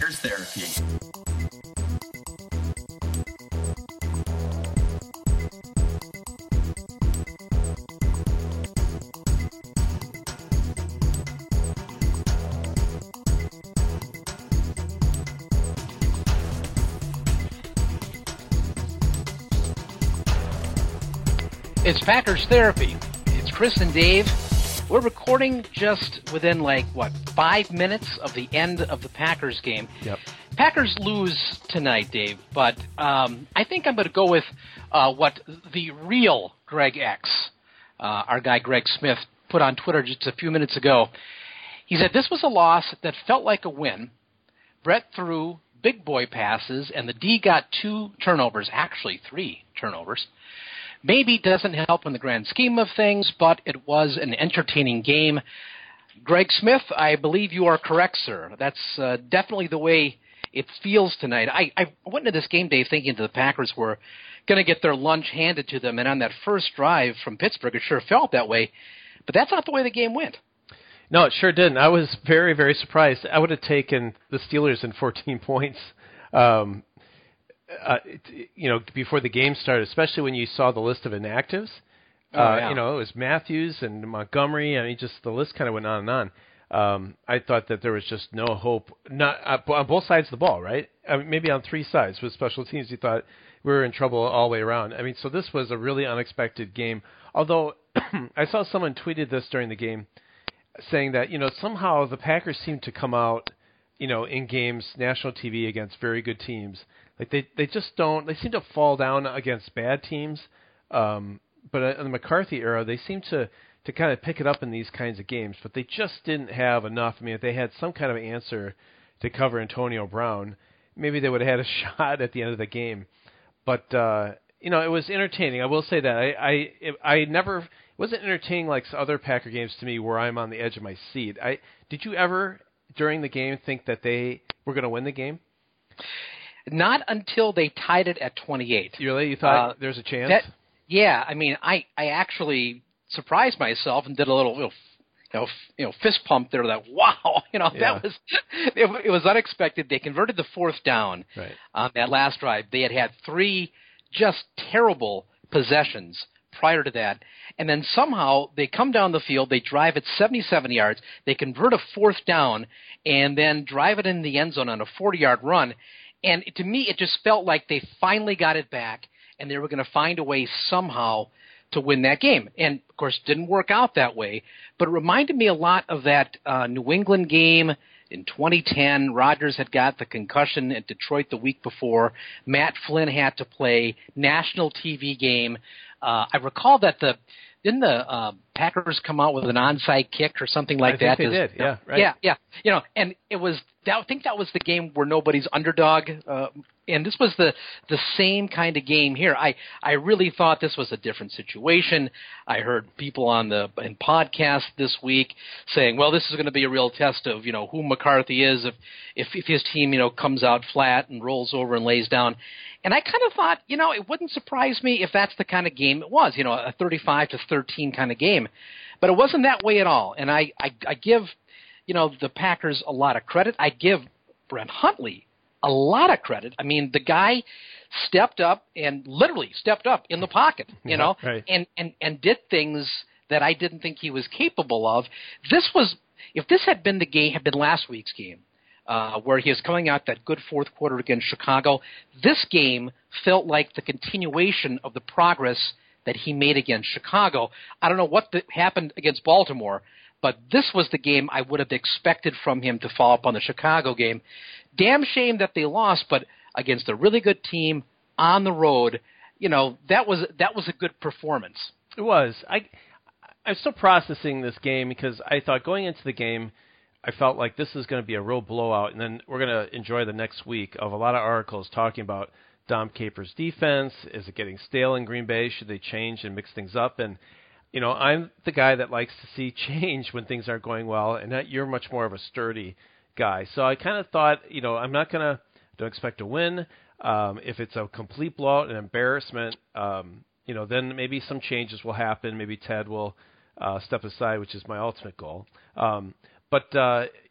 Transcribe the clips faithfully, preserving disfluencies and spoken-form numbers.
Packers Therapy. It's Packers Therapy. It's Chris and Dave. We're recording just within, like, what, five minutes of the end of the Packers game. Yep. Packers lose tonight, Dave, but um, I think I'm going to go with uh, what the real Greg X, uh, our guy Greg Smith, put on Twitter just a few minutes ago. He said this was a loss that felt like a win. Brett threw big boy passes, and the D got two turnovers, actually three turnovers. Maybe doesn't help in the grand scheme of things, but it was an entertaining game. Greg Smith, I believe you are correct, sir. That's uh, definitely the way it feels tonight. I, I went into this game day thinking that the Packers were going to get their lunch handed to them, and on that first drive from Pittsburgh, it sure felt that way. But that's not the way the game went. No, it sure didn't. I was very, very surprised. I would have taken the Steelers in fourteen points. Um Uh, you know, before the game started, especially when you saw the list of inactives. Oh, uh, yeah. You know, it was Matthews and Montgomery. I mean, just the list kind of went on and on. Um, I thought that there was just no hope, not uh, on both sides of the ball, right? I mean, maybe on three sides with special teams. You thought we were in trouble all the way around. I mean, so this was a really unexpected game. Although I saw someone tweeted this during the game, saying that you know somehow the Packers seem to come out, you know, in games, national T V against very good teams. Like they, they just don't. They seem to fall down against bad teams. Um, but in the McCarthy era, they seem to, to kind of pick it up in these kinds of games. But they just didn't have enough. I mean, if they had some kind of answer to cover Antonio Brown, maybe they would have had a shot at the end of the game. But uh, you know, it was entertaining. I will say that I I, it, I never it wasn't entertaining like other Packer games to me, where I'm on the edge of my seat. I did you ever during the game think that they were going to win the game? Not until they tied it at twenty-eight. You really? You thought uh, there's a chance? That, yeah, I mean, I, I actually surprised myself and did a little, you know, you know, you know fist pump there. That wow, you know, yeah. that was it, it was unexpected. They converted the fourth down right. on that last drive. They had had three just terrible possessions prior to that, and then somehow they come down the field. They drive it seventy-seven yards. They convert a fourth down, and then drive it in the end zone on a forty-yard run. And to me, it just felt like they finally got it back, and they were going to find a way somehow to win that game. And, of course, it didn't work out that way. But it reminded me a lot of that uh, New England game in twenty ten. Rodgers had got the concussion at Detroit the week before. Matt Flynn had to play. National T V game. Uh, I recall that the didn't the uh, Packers come out with an onside kick or something like I think that? they did, yeah. Right. Yeah, yeah. You know, and it was that, I think that was the game where nobody's underdog. Uh, and this was the the same kind of game here. I, I really thought this was a different situation. I heard people on the in podcast this week saying, well, this is going to be a real test of, you know, who McCarthy is if, if, if his team, you know, comes out flat and rolls over and lays down. And I kind of thought, you know, it wouldn't surprise me if that's the kind of game it was, you know, a thirty-five to thirteen kind of game. But it wasn't that way at all. And I, I, I give, you know, the Packers a lot of credit. I give Brent Hundley a lot of credit. I mean, the guy stepped up and literally stepped up in the pocket, you yeah, know, right. and, and, and did things that I didn't think he was capable of. This was, if this had been the game, had been last week's game, Uh, where he was coming out that good fourth quarter against Chicago, this game felt like the continuation of the progress that he made against Chicago. I don't know what the, happened against Baltimore, but this was the game I would have expected from him to follow up on the Chicago game. Damn shame that they lost, but against a really good team on the road, you know, that was that was a good performance. It was. I, I'm still processing this game because I thought going into the game, I felt like this is going to be a real blowout, and then we're going to enjoy the next week of a lot of articles talking about Dom Capers' defense. Is it getting stale in Green Bay? Should they change and mix things up? And, you know, I'm the guy that likes to see change when things aren't going well, and that you're much more of a sturdy guy. So I kind of thought, you know, I'm not going to, don't expect to win. Um, if it's a complete blowout, an embarrassment, um, you know, then maybe some changes will happen. Maybe Ted will uh, step aside, which is my ultimate goal. Um, But, uh,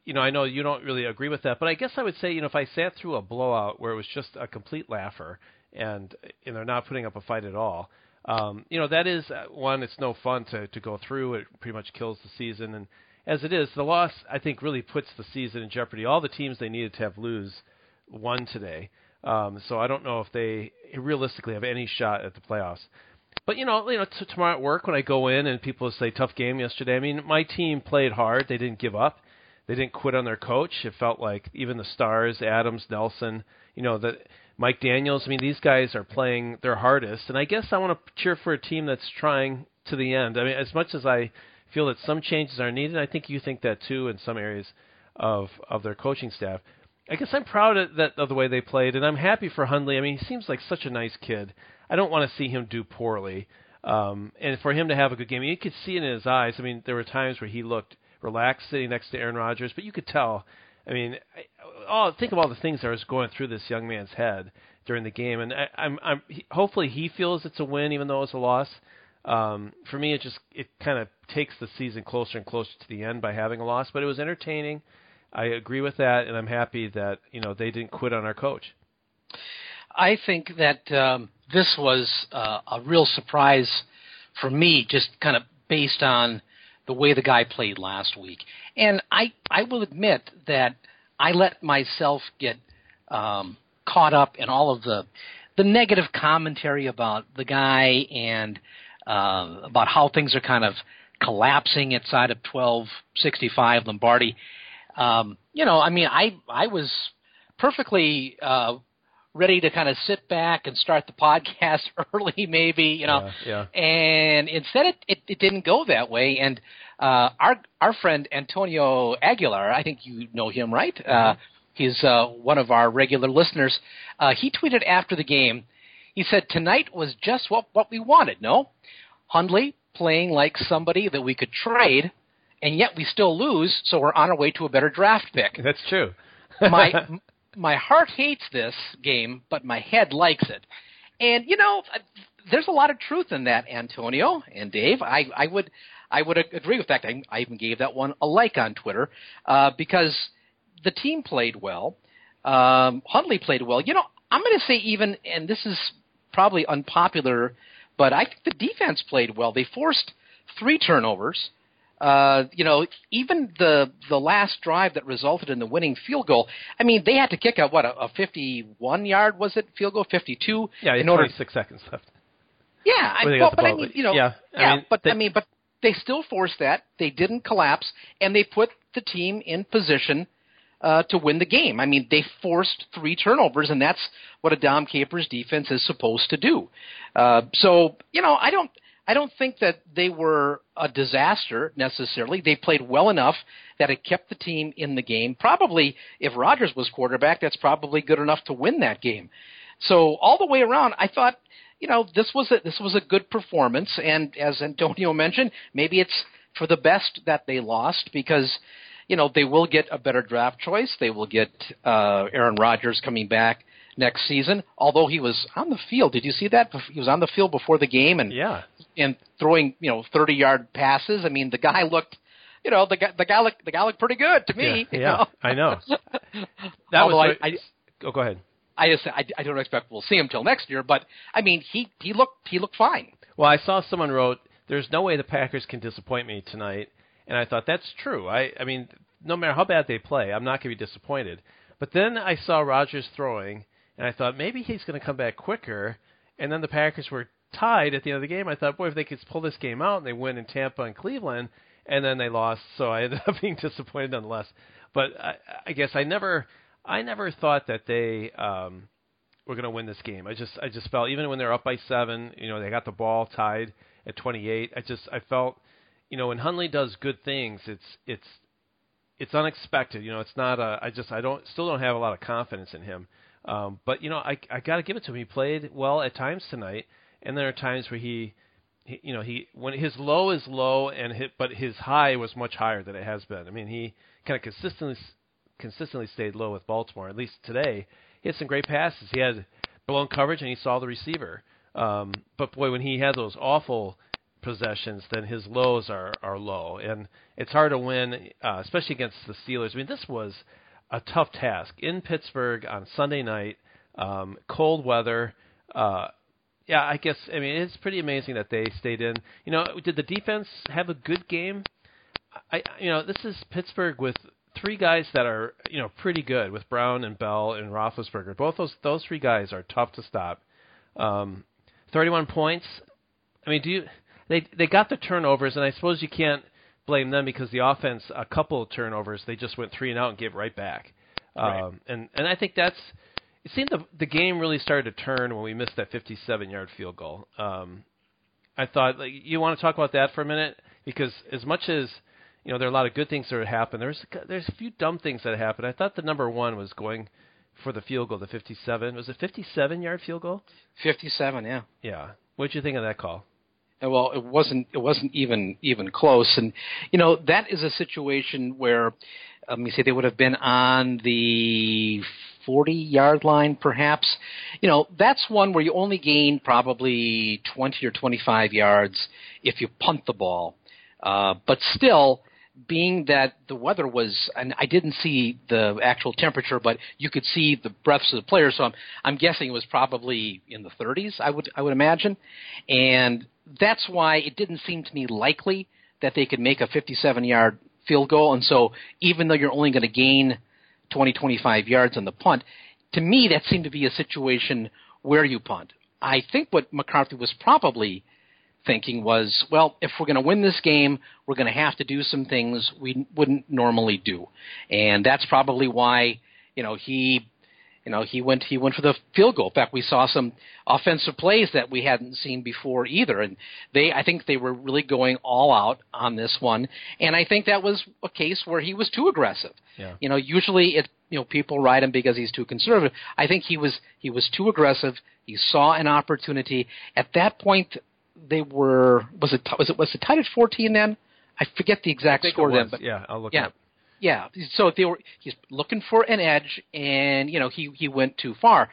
you know, I know you don't really agree with that, but I guess I would say, you know, if I sat through a blowout where it was just a complete laugher and, and they're not putting up a fight at all, um, you know, that is, uh, one, it's no fun to, to go through. It pretty much kills the season. And as it is, the loss, I think, really puts the season in jeopardy. All the teams they needed to have lose won today. Um, so I don't know if they realistically have any shot at the playoffs. But, you know, you know, t- tomorrow at work when I go in and people say, tough game yesterday, I mean, my team played hard. They didn't give up. They didn't quit on their coach. It felt like even the stars, Adams, Nelson, you know, the, Mike Daniels, I mean, these guys are playing their hardest. And I guess I want to cheer for a team that's trying to the end. I mean, as much as I feel that some changes are needed, I think you think that too in some areas of, of their coaching staff. I guess I'm proud of, that, of the way they played, and I'm happy for Hundley. I mean, he seems like such a nice kid. I don't want to see him do poorly. Um, and for him to have a good game, you could see it in his eyes. I mean, there were times where he looked relaxed sitting next to Aaron Rodgers, but you could tell. I mean, I, oh, think of all the things that was going through this young man's head during the game, and I, I'm, I'm he, hopefully he feels it's a win, even though it's a loss. Um, for me, it just it kind of takes the season closer and closer to the end by having a loss. But it was entertaining. I agree with that, and I'm happy that you know they didn't quit on our coach. I think that um, this was uh, a real surprise for me, just kind of based on the way the guy played last week. And I, I will admit that I let myself get um, caught up in all of the the negative commentary about the guy and uh, about how things are kind of collapsing inside of twelve sixty-five Lombardi. Um, you know, I mean, I I was perfectly uh, ready to kind of sit back and start the podcast early, maybe, you know. Yeah, yeah. And instead, it, it, it didn't go that way. And uh, our our friend Antonio Aguilar, I think you know him, right? Mm-hmm. Uh, he's uh, one of our regular listeners. Uh, he tweeted after the game. He said, "Tonight was just what what we wanted. No, Hundley playing like somebody that we could trade, and yet we still lose. So we're on our way to a better draft pick." That's true. my my heart hates this game, but my head likes it. And you know, there's a lot of truth in that, Antonio and Dave. I, I would I would agree with that. I, I even gave that one a like on Twitter uh, because the team played well. Um, Hundley played well. You know, I'm going to say even, and this is probably unpopular, but I think the defense played well. They forced three turnovers. Uh, you know, even the the last drive that resulted in the winning field goal, I mean, they had to kick a, what, a, a fifty-one yard, was it, field goal, fifty-two? Yeah, in twenty-six order... seconds left. Yeah, I, well, but I mean, you know, yeah, yeah I mean, but they, I mean, but they still forced that. They didn't collapse, and they put the team in position uh, to win the game. I mean, they forced three turnovers, and that's what a Dom Capers defense is supposed to do. Uh, so, you know, I don't. I don't think that they were a disaster necessarily. They played well enough that it kept the team in the game. Probably, if Rodgers was quarterback, that's probably good enough to win that game. So all the way around, I thought, you know, this was a, this was a good performance. And as Antonio mentioned, maybe it's for the best that they lost because, you know, they will get a better draft choice. They will get uh, Aaron Rodgers coming back next season, although he was on the field. Did you see that? He was on the field before the game and yeah. and throwing, you know, thirty-yard passes. I mean, the guy looked, you know, the guy the guy looked the guy looked pretty good to me. Yeah, you yeah know? I know. That Although was. I, I, oh, go ahead. I just I, I don't expect we'll see him till next year, but I mean, he he looked he looked fine. Well, I saw someone wrote, "There's no way the Packers can disappoint me tonight," and I thought that's true. I I mean, no matter how bad they play, I'm not going to be disappointed. But then I saw Rodgers throwing. And I thought maybe he's going to come back quicker. And then the Packers were tied at the end of the game. I thought, boy, if they could pull this game out and they win in Tampa and Cleveland, and then they lost, so I ended up being disappointed nonetheless. But I, I guess I never, I never thought that they um, were going to win this game. I just, I just felt even when they're up by seven, you know, they got the ball tied at twenty-eight. I just, I felt, you know, when Hundley does good things, it's, it's, it's unexpected. You know, it's not a. I just, I don't, still don't have a lot of confidence in him. Um, but, you know, I I got to give it to him. He played well at times tonight, and there are times where he, he you know, he when his low is low, and hit, but his high was much higher than it has been. I mean, he kind of consistently consistently stayed low with Baltimore. At least today, he had some great passes. He had blown coverage, and he saw the receiver. Um, but, boy, when he had those awful possessions, then his lows are, are low. And it's hard to win, uh, especially against the Steelers. I mean, this was a tough task in Pittsburgh on Sunday night, um, cold weather. Uh, yeah, I guess, I mean, it's pretty amazing that they stayed in. You know, did the defense have a good game? I, you know, this is Pittsburgh with three guys that are, you know, pretty good with Brown and Bell and Roethlisberger. Both those those three guys are tough to stop. Um, thirty-one points. I mean, do you? They they got the turnovers, and I suppose you can't blame them because the offense, a couple of turnovers, they just went three and out and gave it right back. Right. Um, and and I think that's. It seemed the the game really started to turn when we missed that fifty-seven yard field goal. Um, I thought, like, you want to talk about that for a minute because as much as you know, there are a lot of good things that happened. There's there's a few dumb things that happened. I thought the number one was going for the field goal, the fifty-seven. Was it fifty-seven yard field goal? fifty-seven, yeah. Yeah. What did you think of that call? Well, it wasn't it wasn't even even close, and you know that is a situation where, let me say, they would have been on the forty yard line, perhaps. You know, that's one where you only gain probably twenty or twenty-five yards if you punt the ball, uh, but still. Being that the weather was, and I didn't see the actual temperature, but you could see the breaths of the players, so I'm, I'm guessing it was probably in the thirties, I would I would imagine, and that's why it didn't seem to me likely that they could make a fifty-seven yard field goal, and so even though you're only going to gain twenty, twenty-five yards on the punt, to me that seemed to be a situation where you punt. I think what McCarthy was probably thinking was, well, if we're going to win this game, we're going to have to do some things we wouldn't normally do, and that's probably why, you know, he, you know, he went he went for the field goal. In fact, we saw some offensive plays that we hadn't seen before either, and they, I think, they were really going all out on this one, and I think that was a case where he was too aggressive. Yeah. You know, usually it, you know, people ride him because he's too conservative. I think he was he was too aggressive. He saw an opportunity at that point. They were was it was it was it tied at fourteen then? I forget the exact score then, but yeah, I'll look yeah, up. Yeah. So they were he's looking for an edge, and you know he he went too far.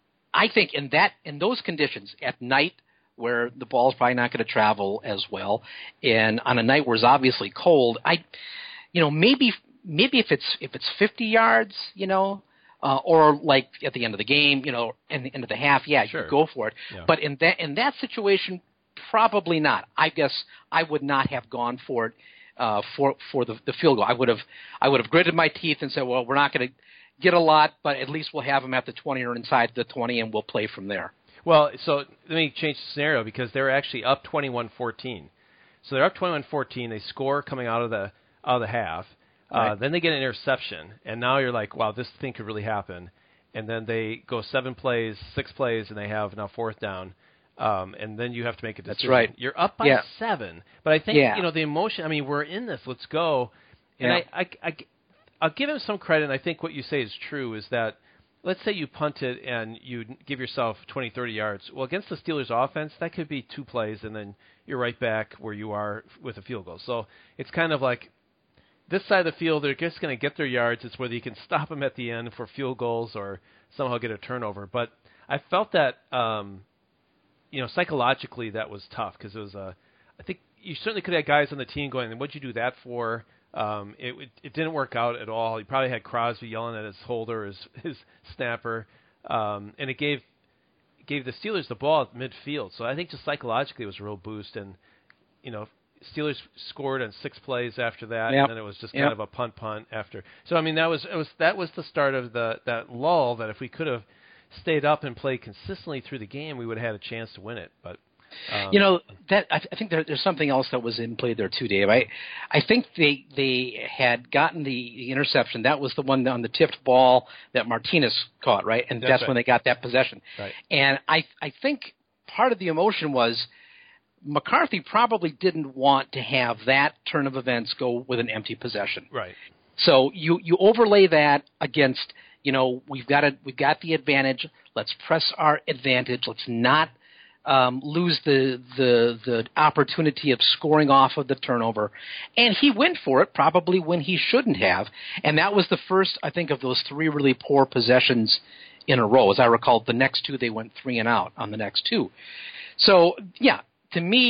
I think in that in those conditions at night where the ball's probably not going to travel as well, and on a night where it's obviously cold, I, you know, maybe maybe if it's if it's fifty yards, you know. Uh, or like at the end of the game, you know, in the end of the half, yeah, sure. you go for it. Yeah. But in that in that situation, probably not. I guess I would not have gone for it uh, for for the, the field goal. I would have I would have gritted my teeth and said, well, we're not going to get a lot, but at least we'll have them at the twenty or inside the twenty, and we'll play from there. Well, so let me change the scenario because they're actually up twenty-one fourteen. So they're up twenty-one fourteen. They score coming out of the out of the half. Right. Uh, then they get an interception, and now you're like, wow, this thing could really happen. And then they go seven plays, six plays, and they have now fourth down. Um, and then you have to make a decision. That's right. You're up by yeah. seven. But I think, yeah. you know, the emotion, I mean, we're in this. Let's go. And yeah. I, I, I, I'll give him some credit, and I think what you say is true, is that let's say you punt it and you give yourself twenty, thirty yards. Well, against the Steelers' offense, that could be two plays, and then you're right back where you are with a field goal. So it's kind of like, this side of the field, they're just going to get their yards. It's whether you can stop them at the end for field goals or somehow get a turnover. But I felt that, um, you know, psychologically that was tough because it was a. I think you certainly could have guys on the team going, "What'd you do that for?" Um, it, it it didn't work out at all. He probably had Crosby yelling at his holder, his his snapper, um, and it gave gave the Steelers the ball at midfield. So I think just psychologically it was a real boost. And you know, Steelers scored on six plays after that, yep. and then it was just kind yep. of a punt punt after. So I mean that was it was that was the start of the that lull that if we could have stayed up and played consistently through the game, we would have had a chance to win it. But um, you know that I, th- I think there, there's something else that was in play there too, Dave. I I think they they had gotten the, the interception. That was the one on the tipped ball that Martinez caught, right? And that's, that's right. when they got that possession. Right. And I I think part of the emotion was McCarthy probably didn't want to have that turn of events go with an empty possession. Right. So you, you overlay that against, you know, we've got a, we've got the advantage. Let's press our advantage. Let's not um, lose the, the the opportunity of scoring off of the turnover. And he went for it probably when he shouldn't have. And that was the first, I think, of those three really poor possessions in a row. As I recall, the next two they went three and out on the next two. So, yeah. To me,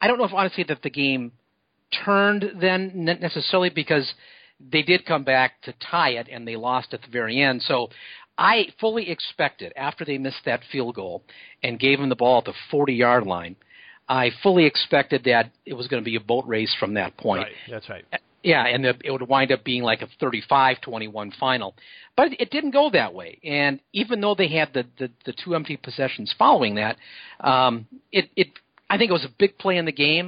I don't know if honestly that the game turned then necessarily, because they did come back to tie it and they lost at the very end. So I fully expected, after they missed that field goal and gave them the ball at the forty-yard line, I fully expected that it was going to be a boat race from that point. Right, that's right. Yeah, and it would wind up being like a thirty-five twenty-one final. But it didn't go that way. And even though they had the, the, the two empty possessions following that, um, it, it I think it was a big play in the game,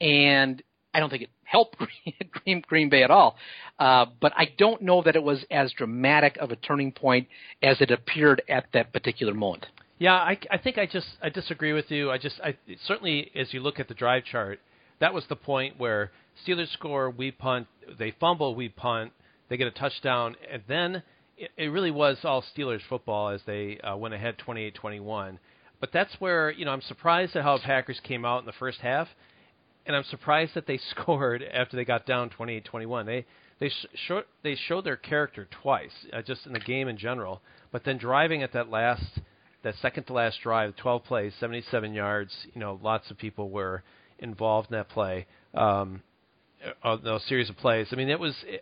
and I don't think it helped Green, Green Bay at all. Uh, but I don't know that it was as dramatic of a turning point as it appeared at that particular moment. Yeah, I, I think I just I disagree with you. I just I certainly, as you look at the drive chart, that was the point where Steelers score, we punt, they fumble, we punt, they get a touchdown, and then it, it really was all Steelers football as they uh, went ahead twenty-eight twenty-one. But that's where, you know, I'm surprised at how the Packers came out in the first half, and I'm surprised that they scored after they got down twenty-eight twenty-one. They they sh- showed they showed their character twice, uh, just in the game in general. But then driving at that last, that second to last drive, twelve plays, seventy-seven yards. You know, lots of people were involved in that play. Um, uh, those series of plays. I mean, it was. It,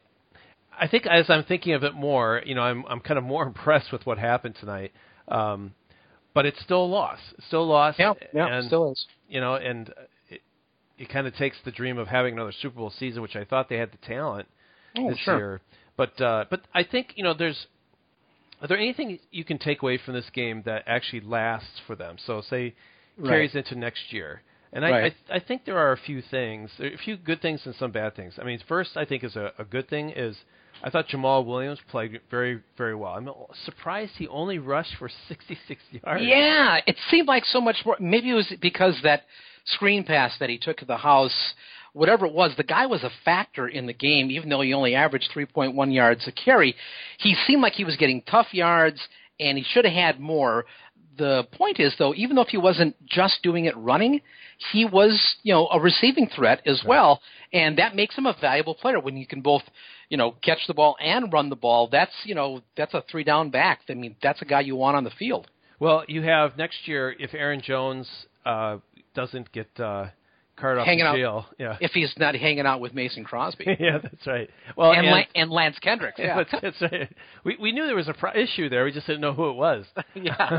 I think as I'm thinking of it more, you know, I'm I'm kind of more impressed with what happened tonight. Um, but it's still a loss. It's still a loss. Yeah, yeah, and, still is. You know, and it, it kind of takes the dream of having another Super Bowl season, which I thought they had the talent oh, this sure. year. But uh, but I think, you know, there's. Are there anything you can take away from this game that actually lasts for them? So say right. carries into next year. And I, right. I I think there are a few things, there are a few good things and some bad things. I mean, first I think is a, a good thing is I thought Jamal Williams played very, very well. I'm surprised he only rushed for sixty-six yards. Yeah, it seemed like so much more. Maybe it was because that screen pass that he took to the house, whatever it was, the guy was a factor in the game, even though he only averaged three point one yards a carry. He seemed like he was getting tough yards, and he should have had more. The point is, though, even though if he wasn't just doing it running, he was, you know, a receiving threat as right. well, and that makes him a valuable player when you can both, you know, catch the ball and run the ball. That's, you know, that's a three-down back. I mean, that's a guy you want on the field. Well, you have next year, if Aaron Jones uh, doesn't get uh, carted off hanging to out, jail. Yeah. If he's not hanging out with Mason Crosby. yeah, that's right. Well, and, and, La- and Lance Kendricks. Yeah, that's, that's right. We we knew there was a pro- issue there. We just didn't know who it was. yeah.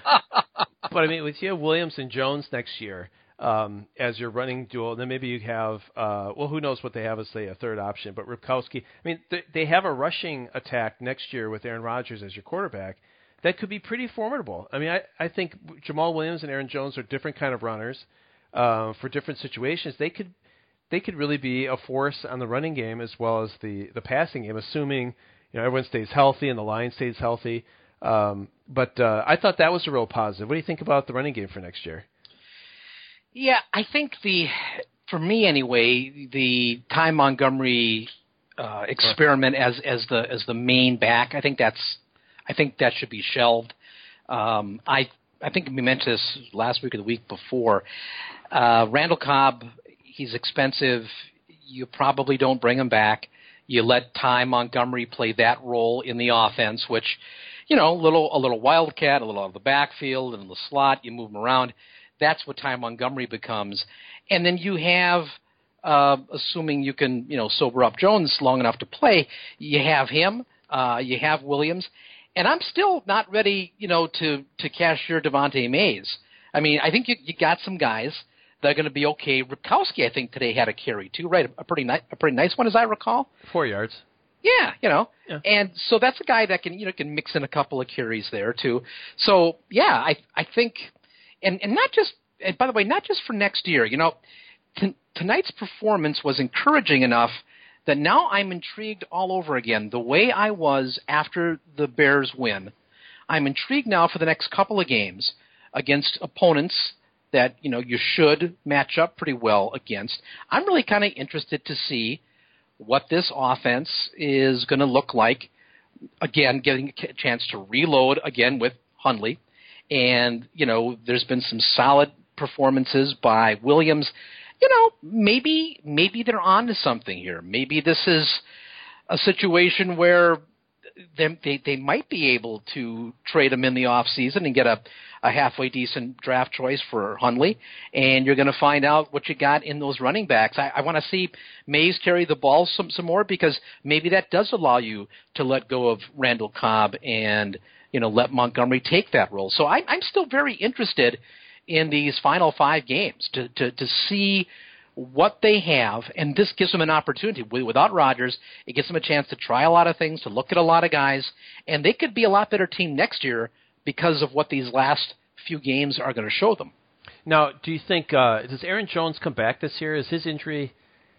But I mean, with you have Williams and Jones next year um, as your running duel, then maybe you have uh, well, who knows what they have as say a third option. But Ripkowski. I mean, th- they have a rushing attack next year with Aaron Rodgers as your quarterback. That could be pretty formidable. I mean, I, I think Jamal Williams and Aaron Jones are different kind of runners. Uh, for different situations, they could they could really be a force on the running game as well as the, the passing game, assuming you know everyone stays healthy and the line stays healthy. Um, but uh, I thought that was a real positive. What do you think about the running game for next year? Yeah, I think the for me anyway, the Ty Montgomery uh, experiment as as the as the main back, I think that's I think that should be shelved. Um, I I think we mentioned this last week or the week before. Uh, Randall Cobb, he's expensive. You probably don't bring him back. You let Ty Montgomery play that role in the offense, which, you know, a little a little wildcat, a little out of the backfield, and in the slot, you move him around. That's what Ty Montgomery becomes. And then you have, uh, assuming you can, you know, sober up Jones long enough to play, you have him, uh, you have Williams. And I'm still not ready, you know, to, to cashier Devontae Mays. I mean, I think you, you got some guys that are going to be okay. Ripkowski, I think, today had a carry, too, right? A pretty, ni- a pretty nice one, as I recall. Four yards. Yeah, you know. Yeah. And so that's a guy that can, you know, can mix in a couple of carries there, too. So, yeah, I I think – and and not just – and by the way, not just for next year. You know, t- tonight's performance was encouraging enough that now I'm intrigued all over again. The way I was after the Bears win, I'm intrigued now for the next couple of games against opponents that, you know, you should match up pretty well against. I'm really kind of interested to see what this offense is going to look like. Again, getting a chance to reload again with Hundley. And, you know, there's been some solid performances by Williams. You know, maybe maybe they're on to something here. Maybe this is a situation where they, they they might be able to trade him in the off season and get a, a halfway decent draft choice for Hundley, and you're going to find out what you got in those running backs. I, I want to see Mays carry the ball some some more, because maybe that does allow you to let go of Randall Cobb and, you know, let Montgomery take that role. So I, I'm still very interested in these final five games to to, to see what they have, and this gives them an opportunity. Without Rodgers, it gives them a chance to try a lot of things, to look at a lot of guys, and they could be a lot better team next year because of what these last few games are going to show them. Now, do you think, uh, does Aaron Jones come back this year? Is his injury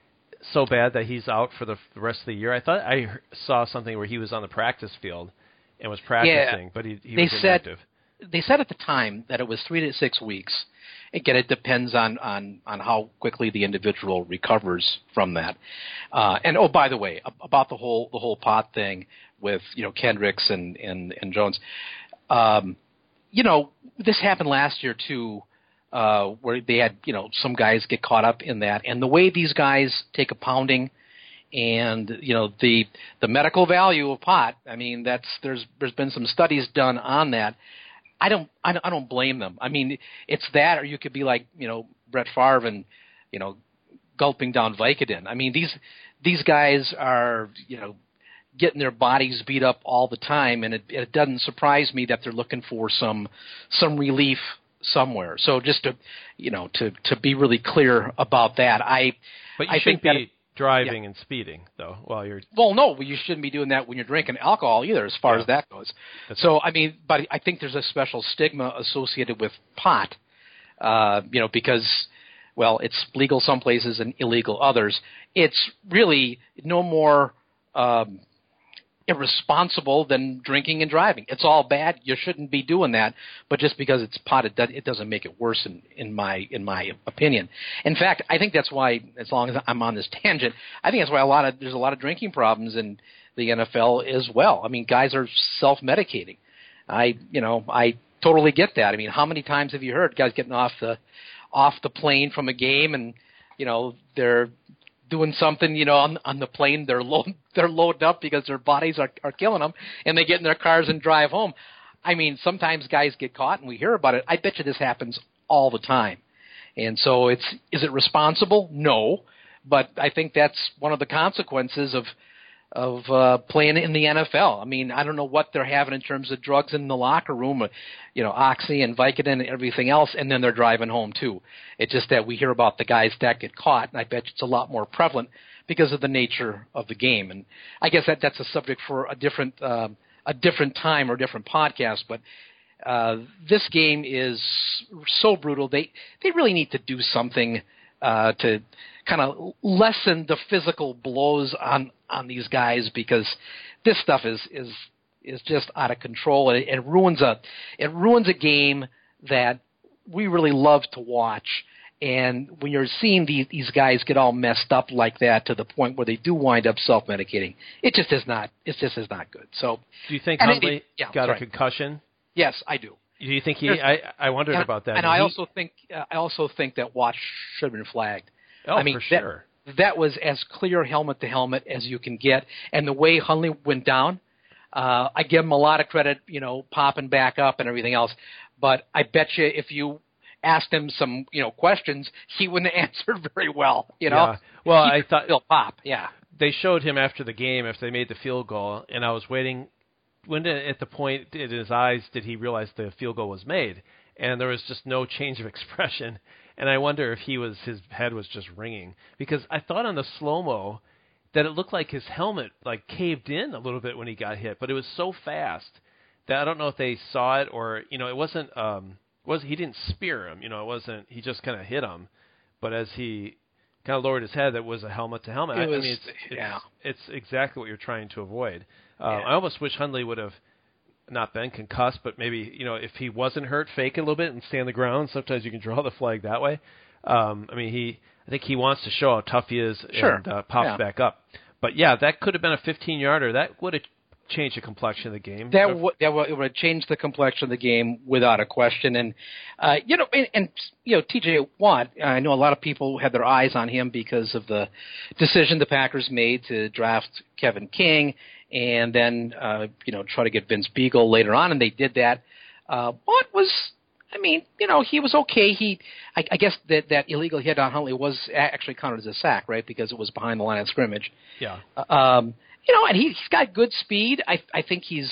so bad that he's out for the rest of the year? I thought I saw something where he was on the practice field and was practicing, yeah, but he, he they was inactive. Said, they said at the time that it was three to six weeks. Again, it depends on, on, on how quickly the individual recovers from that. Uh, and oh, by the way, about the whole the whole pot thing with, you know, Kendricks and and, and Jones, um, you know, this happened last year too, uh, where they had, you know, some guys get caught up in that, and the way these guys take a pounding, and, you know, the the medical value of pot. I mean, that's there's there's been some studies done on that. I don't, I don't, I don't blame them. I mean, it's that, or you could be like, you know, Brett Favre and, you know, gulping down Vicodin. I mean, these these guys are, you know, getting their bodies beat up all the time, and it, it doesn't surprise me that they're looking for some some relief somewhere. So just to, you know, to to be really clear about that, I. But you I shouldn't think be that, driving yeah. and speeding though while you're. Well, no, you shouldn't be doing that when you're drinking alcohol either, as far yeah. as that goes. That's so, I mean, but I think there's a special stigma associated with pot, uh, you know, because, well, it's legal some places and illegal others. It's really no more um, irresponsible than drinking and driving. It's all bad. You shouldn't be doing that. But just because it's pot, it, does, it doesn't make it worse, in, in my in my opinion. In fact, I think that's why, as long as I'm on this tangent, I think that's why a lot of there's a lot of drinking problems in the N F L as well. I mean, guys are self-medicating. I, you know, I totally get that. I mean, how many times have you heard guys getting off the off the plane from a game, and, you know, they're doing something, you know, on, on the plane, they're load, they're loaded up because their bodies are, are killing them, and they get in their cars and drive home. I mean, sometimes guys get caught, and we hear about it. I bet you this happens all the time. And so it's, is it responsible? No. But I think that's one of the consequences of of uh, playing in the N F L. I mean, I don't know what they're having in terms of drugs in the locker room, you know, Oxy and Vicodin and everything else, and then they're driving home too. It's just that we hear about the guys that get caught, and I bet it's a lot more prevalent because of the nature of the game. And I guess that that's a subject for a different uh, a different time or different podcast. But uh, this game is so brutal. They they really need to do something uh, to kind of lessen the physical blows on, on these guys, because this stuff is is is just out of control, and it, it ruins a it ruins a game that we really love to watch. And when you're seeing these these guys get all messed up like that to the point where they do wind up self-medicating, it just is not it just is not good. So, do you think and Hundley it, yeah, got sorry. a concussion? Yes, I do. Do you think he? I, I wondered and, about that. And Did I he, also think uh, I also think that watch should have been flagged. Oh, I mean, for sure. That, that was as clear helmet to helmet as you can get, and the way Hundley went down, uh, I give him a lot of credit, you know, popping back up and everything else. But I bet you if you asked him some, you know, questions, he wouldn't have answered very well. You know. Yeah. Well, he I thought still pop. Yeah. They showed him after the game if they made the field goal, and I was waiting. When did, at the point in his eyes did he realize the field goal was made? And there was just no change of expression. And I wonder if he was his head was just ringing, because I thought on the slow-mo that it looked like his helmet like caved in a little bit when he got hit, but it was so fast that I don't know if they saw it or, you know, it wasn't um was he didn't spear him, you know, it wasn't he just kind of hit him, but as he kind of lowered his head, that was a helmet to helmet. It was, I mean, it's, it's yeah. it's exactly what you're trying to avoid. Uh, yeah. I almost wish Hundley would have not been concussed, but maybe, you know, if he wasn't hurt, fake it a little bit and stay on the ground. Sometimes you can draw the flag that way. Um, I mean, he, I think he wants to show how tough he is sure. and uh, pops yeah. back up. But yeah, that could have been a fifteen-yarder. That would have change the complexion of the game. That w- that w- it would have changed the complexion of the game without a question. And uh, you know, and, and you know, T J Watt. I know a lot of people had their eyes on him because of the decision the Packers made to draft Kevin King, and then uh, you know, try to get Vince Beagle later on, and they did that. Uh, Watt was. I mean, you know, he was okay. He, I, I guess that, that illegal hit on Huntley was actually counted as a sack, right? Because it was behind the line of scrimmage. Yeah. Uh, um, you know, and he, he's got good speed. I, I think he's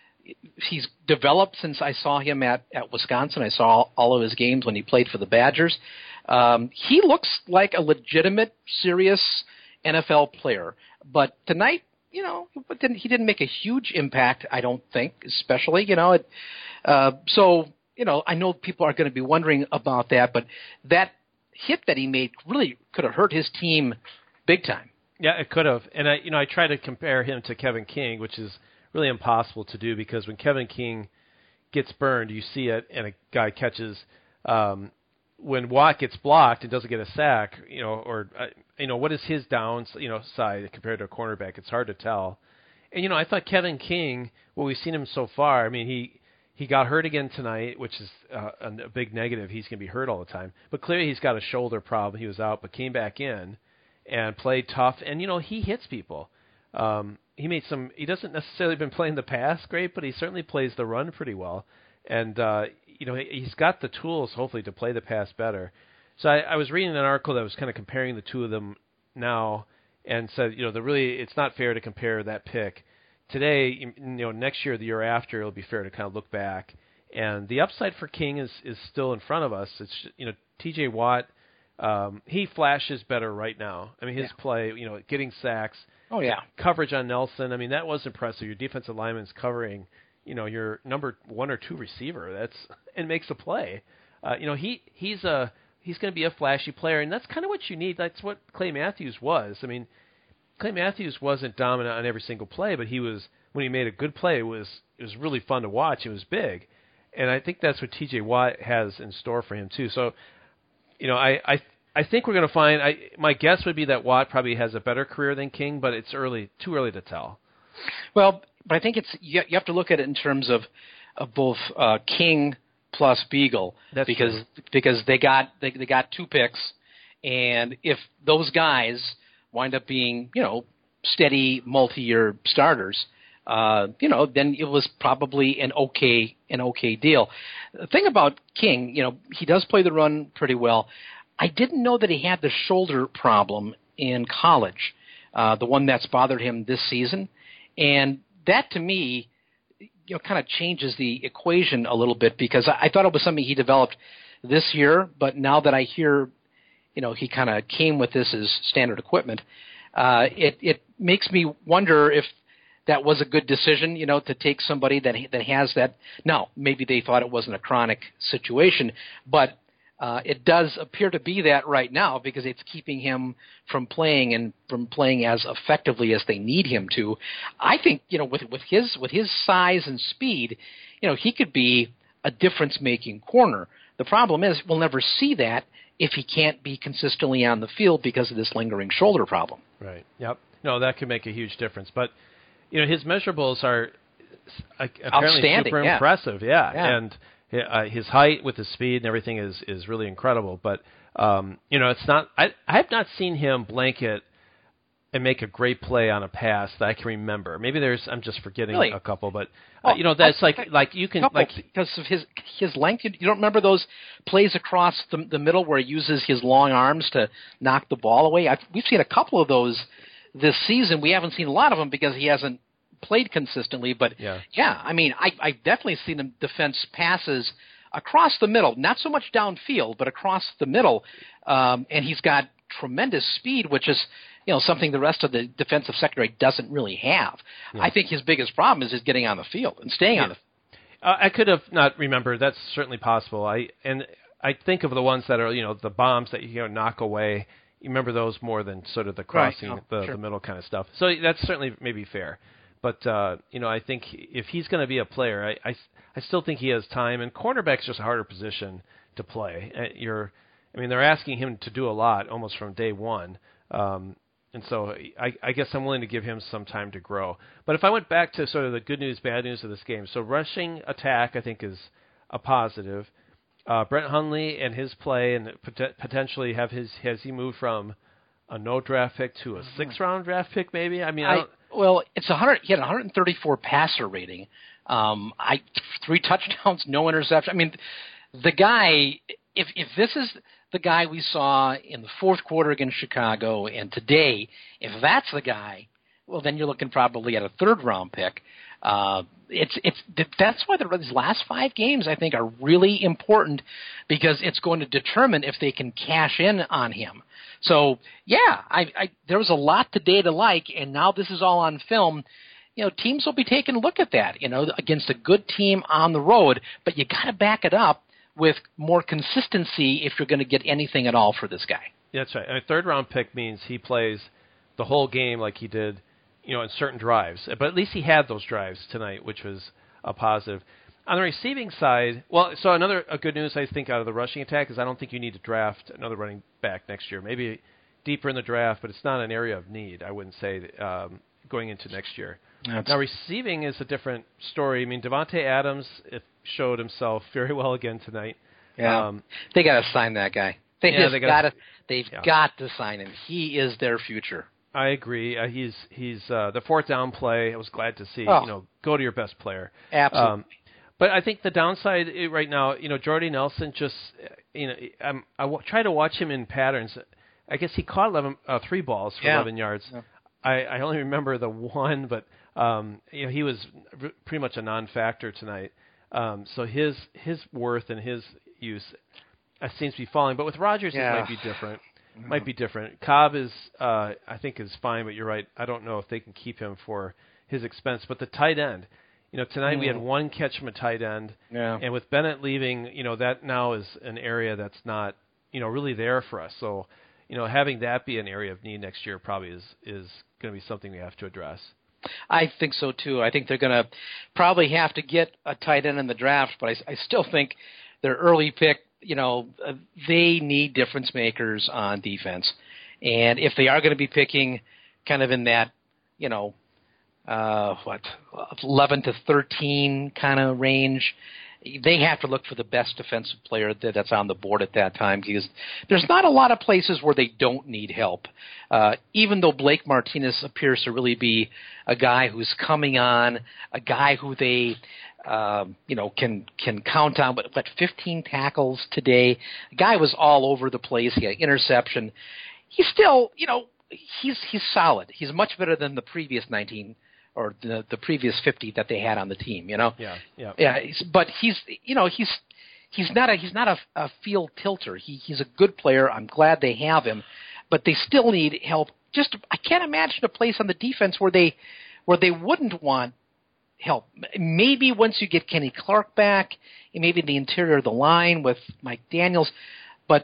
he's developed since I saw him at, at Wisconsin. I saw all, all of his games when he played for the Badgers. Um, he looks like a legitimate, serious N F L player. But tonight, you know, didn't, he didn't make a huge impact, I don't think, especially, you know. It, uh, so... You know, I know people are going to be wondering about that, but that hit that he made really could have hurt his team big time. Yeah, it could have. And I, you know, I try to compare him to Kevin King, which is really impossible to do because when Kevin King gets burned, you see it, and a guy catches. Um, when Watt gets blocked and doesn't get a sack, you know, or uh, you know, what is his downs, you know, side compared to a cornerback? It's hard to tell. And you know, I thought Kevin King, what we've seen him so far, I mean, he. He got hurt again tonight, which is uh, a big negative. He's going to be hurt all the time. But clearly he's got a shoulder problem. He was out, but came back in and played tough. And, you know, he hits people. Um, he made some – he doesn't necessarily been playing the pass great, but he certainly plays the run pretty well. And, uh, you know, he, he's got the tools, hopefully, to play the pass better. So I, I was reading an article that was kind of comparing the two of them now and said, you know, the really it's not fair to compare that pick. Today, you know, next year, the year after, it'll be fair to kind of look back. And the upside for King is, is still in front of us. It's, you know, T J Watt, um, he flashes better right now. I mean, his yeah. play, you know, getting sacks. Oh, yeah. Coverage on Nelson. I mean, that was impressive. Your defensive lineman's covering, you know, your number one or two receiver. That's and makes a play. Uh, you know, he he's a he's going to be a flashy player, and that's kind of what you need. That's what Clay Matthews was. I mean, Clay Matthews wasn't dominant on every single play, but he was when he made a good play, it was it was really fun to watch. It was big, and I think that's what T J Watt has in store for him too. So, you know, I I, I think we're going to find. I my guess would be that Watt probably has a better career than King, but it's early, too early to tell. Well, but I think it's you, you have to look at it in terms of of both uh, King plus Beagle that's because true. because they got they, they got two picks, and if those guys wind up being, you know, steady multi-year starters, uh, you know, then it was probably an okay an okay deal. The thing about King, you know, he does play the run pretty well. I didn't know that he had the shoulder problem in college, uh, the one that's bothered him this season, and that to me, you know, kind of changes the equation a little bit because I, I thought it was something he developed this year, but now that I hear, you know, he kind of came with this as standard equipment. Uh, it it makes me wonder if that was a good decision, you know, to take somebody that that has that. Now, maybe they thought it wasn't a chronic situation, but uh, it does appear to be that right now because it's keeping him from playing and from playing as effectively as they need him to. I think, you know, with with his with his size and speed, you know, he could be a difference-making corner. The problem is we'll never see that if he can't be consistently on the field because of this lingering shoulder problem. Right. Yep. No, that could make a huge difference. But, you know, his measurables are apparently super yeah. impressive. Yeah. yeah. And uh, his height with his speed and everything is, is really incredible. But, um, you know, it's not – I I have not seen him blanket and make a great play on a pass that I can remember. Maybe there's – I'm just forgetting really? a couple. But, oh, uh, you know, that's I, like I, like you can – couple, like because of his his length. You, you don't remember those plays across the, the middle where he uses his long arms to knock the ball away? I've, we've seen a couple of those this season. We haven't seen a lot of them because he hasn't played consistently. But, yeah, yeah I mean, I, I've definitely seen him defense passes across the middle, not so much downfield, but across the middle. Um, and he's got tremendous speed, which is – you know, something the rest of the defensive secondary doesn't really have. Yeah. I think his biggest problem is just getting on the field and staying yeah. on the field. Uh, I could have not remembered. That's certainly possible. I and I think of the ones that are, you know, the bombs that you know knock away. You remember those more than sort of the crossing, right. no, the, sure. the middle kind of stuff. So that's certainly maybe fair. But, uh, you know, I think if he's going to be a player, I, I, I still think he has time. And cornerback's just a harder position to play. You're, I mean, they're asking him to do a lot almost from day one. Um, And so I, I guess I'm willing to give him some time to grow. But if I went back to sort of the good news, bad news of this game, so rushing attack I think is a positive. Uh, Brett Hundley and his play, and pot- potentially have his has he moved from a no draft pick to a six round draft pick maybe? I mean, I, I don't, well, it's one hundred. He had one thirty-four passer rating. Um, I three touchdowns, no interception. I mean, the guy. If if this is the guy we saw in the fourth quarter against Chicago and today, if that's the guy, well, then you're looking probably at a third round pick. Uh, it's it's that's why the, these last five games I think are really important, because it's going to determine if they can cash in on him. So yeah, I, I there was a lot today to like, and now this is all on film. You know, teams will be taking a look at that. You know, against a good team on the road, but you got to back it up with more consistency if you're going to get anything at all for this guy. That's right. A third round pick means he plays the whole game like he did, you know, in certain drives. But at least he had those drives tonight, which was a positive. On the receiving side, well, so another a good news I think out of the rushing attack is I don't think you need to draft another running back next year. Maybe deeper in the draft, but it's not an area of need, I wouldn't say, um, going into next year. That's now, receiving is a different story. I mean, Devontae Adams it showed himself very well again tonight. Yeah, um, they got to sign that guy. They yeah, just they got to. They've yeah. got to sign him. He is their future. I agree. Uh, he's he's uh, the fourth down play. I was glad to see. Oh. You know, go to your best player. Absolutely. Um, but I think the downside right now, you know, Jordy Nelson just, you know, I'm, I w- try to watch him in patterns. I guess he caught eleven, uh, three balls for yeah. eleven yards. Yeah. I, I only remember the one, but um, you know, he was r- pretty much a non-factor tonight. Um, so his his worth and his use uh, seems to be falling. But with Rodgers, yeah. it might be different. Might be different. Cobb is, uh, I think, is fine, but you're right. I don't know if they can keep him for his expense. But the tight end, you know, tonight mm. we had one catch from a tight end, yeah. and with Bennett leaving, you know, that now is an area that's not, you know, really there for us. So, you know, having that be an area of need next year probably is is going to be something we have to address. I think so too. I think they're going to probably have to get a tight end in the draft, but I, I still think their early pick, you know, uh, they need difference makers on defense. And if they are going to be picking kind of in that, you know, uh, what, eleven to thirteen kind of range, they have to look for the best defensive player that, that's on the board at that time, because there's not a lot of places where they don't need help. Uh, even though Blake Martinez appears to really be a guy who's coming on, a guy who they Um, you know, can can count on, but, but fifteen tackles today. The guy was all over the place. He had an interception. He's still, you know, he's he's solid. He's much better than the previous nineteen or the, the previous fifty that they had on the team. You know, yeah, yeah, yeah. He's, but he's, you know, he's he's not a he's not a, a field tilter. He he's a good player. I'm glad they have him, but they still need help. Just I can't imagine a place on the defense where they where they wouldn't want help. Maybe once you get Kenny Clark back, maybe the interior of the line with Mike Daniels, but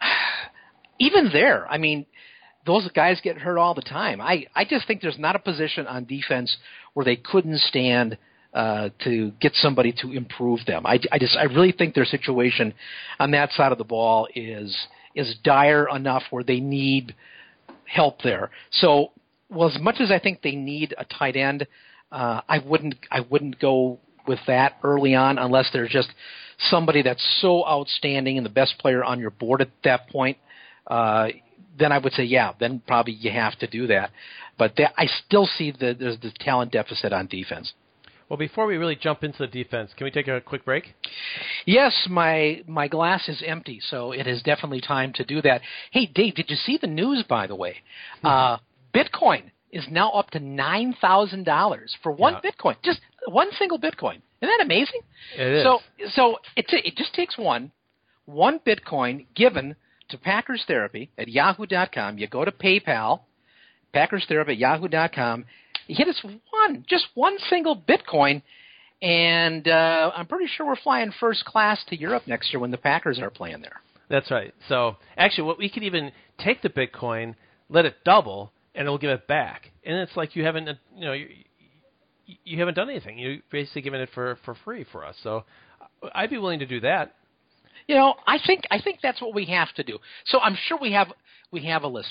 even there, I mean, those guys get hurt all the time. I, I just think there's not a position on defense where they couldn't stand uh, to get somebody to improve them. I, I just I really think their situation on that side of the ball is is dire enough where they need help there. So, well, as much as I think they need a tight end, Uh, I wouldn't I wouldn't go with that early on unless there's just somebody that's so outstanding and the best player on your board at that point. Uh, then I would say, yeah, then probably you have to do that. But th- I still see that there's the talent deficit on defense. Well, before we really jump into the defense, can we take a quick break? Yes, my my glass is empty, so it is definitely time to do that. Hey, Dave, did you see the news, by the way? Mm-hmm. Uh, Bitcoin is now up to nine thousand dollars for one yeah. Bitcoin, just one single Bitcoin. Isn't that amazing? It is. So, so it, it just takes one, one Bitcoin given to Packers Therapy at yahoo dot com. You go to PayPal, Packers Therapy at yahoo dot com. You hit us one, just one single Bitcoin, and uh, I'm pretty sure we're flying first class to Europe next year when the Packers are playing there. That's right. So, actually, what we could even take the Bitcoin, let it double, and it'll give it back. And it's like you haven't, you know, you, you haven't done anything. You're basically giving it for, for free for us. So I'd be willing to do that. You know, I think I think that's what we have to do. So I'm sure we have we have a listener.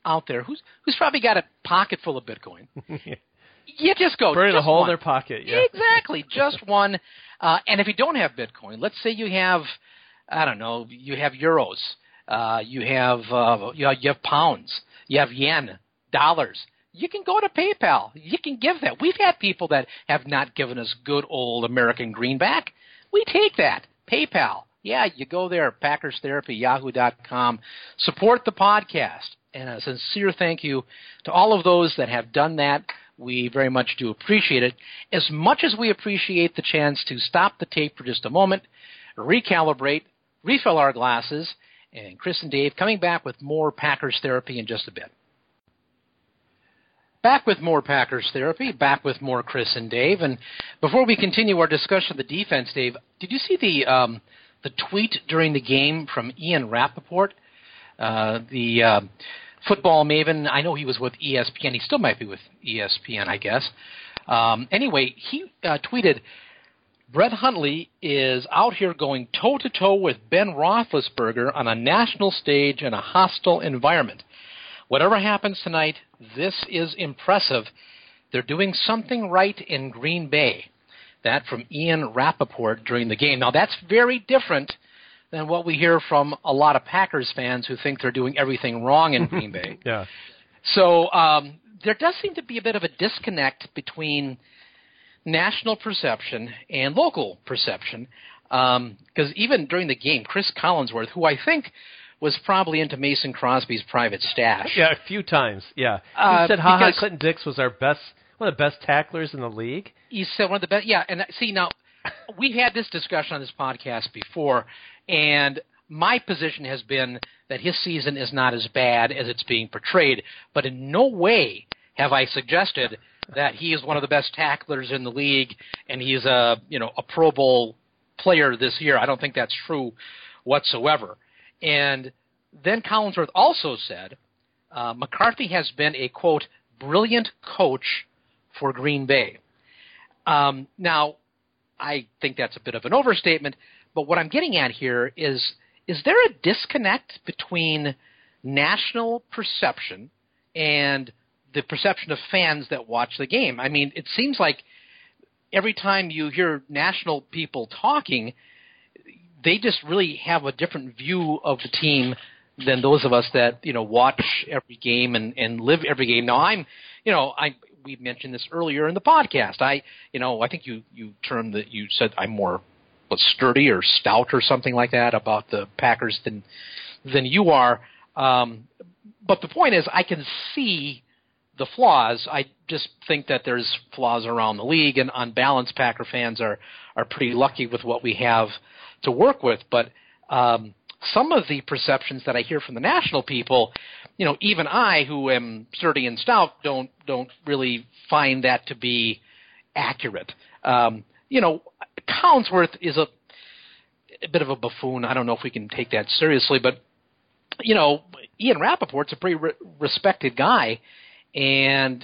out there who's who's probably got a pocket full of Bitcoin. You just go. Burning just a hole one. in their pocket. Yeah. Exactly. Just one. Uh, and if you don't have Bitcoin, let's say you have, I don't know, you have euros, uh, you have uh, you have you have pounds, you have yen, dollars. You can go to PayPal. You can give that. We've had people that have not given us good old American greenback. We take that. PayPal. Yeah, you go there, Packers Therapy, yahoo dot com. Support the podcast. And a sincere thank you to all of those that have done that. We very much do appreciate it. As much as we appreciate the chance to stop the tape for just a moment, recalibrate, refill our glasses, and Chris and Dave coming back with more Packers Therapy in just a bit. Back with more Packers Therapy, back with more Chris and Dave. And before we continue our discussion of the defense, Dave, did you see the um, the tweet during the game from Ian Rappaport, uh, the uh, football maven? I know he was with E S P N. He still might be with E S P N, I guess. Um, anyway, he uh, tweeted, Brett Hundley is out here going toe-to-toe with Ben Roethlisberger on a national stage in a hostile environment. Whatever happens tonight, this is impressive. They're doing something right in Green Bay. That from Ian Rappaport during the game. Now, that's very different than what we hear from a lot of Packers fans who think they're doing everything wrong in Green Bay. Yeah. So um, there does seem to be a bit of a disconnect between national perception and local perception. Because um, even during the game, Chris Collinsworth, who I think was probably into Mason Crosby's private stash. Yeah, a few times, yeah. He Uh, said Ha Ha because- Clinton Dix was our best, one of the best tacklers in the league. He said one of the best. Yeah, and see, now, we've had this discussion on this podcast before, and my position has been that his season is not as bad as it's being portrayed, but in no way have I suggested that he is one of the best tacklers in the league and he's a, you know, a Pro Bowl player this year. I don't think that's true whatsoever. And then Collinsworth also said, uh, McCarthy has been a, quote, brilliant coach for Green Bay. Um, now, I think that's a bit of an overstatement, but what I'm getting at here is, is there a disconnect between national perception and the perception of fans that watch the game? I mean, it seems like every time you hear national people talking, they just really have a different view of the team than those of us that, you know, watch every game and, and live every game. Now, I'm, you know, I we mentioned this earlier in the podcast. I, you know, I think you, you termed that you said I'm more what, sturdy or stout or something like that about the Packers than than you are. Um, but the point is, I can see the flaws. I just think that there's flaws around the league, and on balance, Packer fans are are pretty lucky with what we have to work with. But um, some of the perceptions that I hear from the national people, you know, even I, who am sturdy and stout, don't don't really find that to be accurate. Um, you know, Collinsworth is a, a bit of a buffoon. I don't know if we can take that seriously, but you know, Ian Rappaport's a pretty re- respected guy, and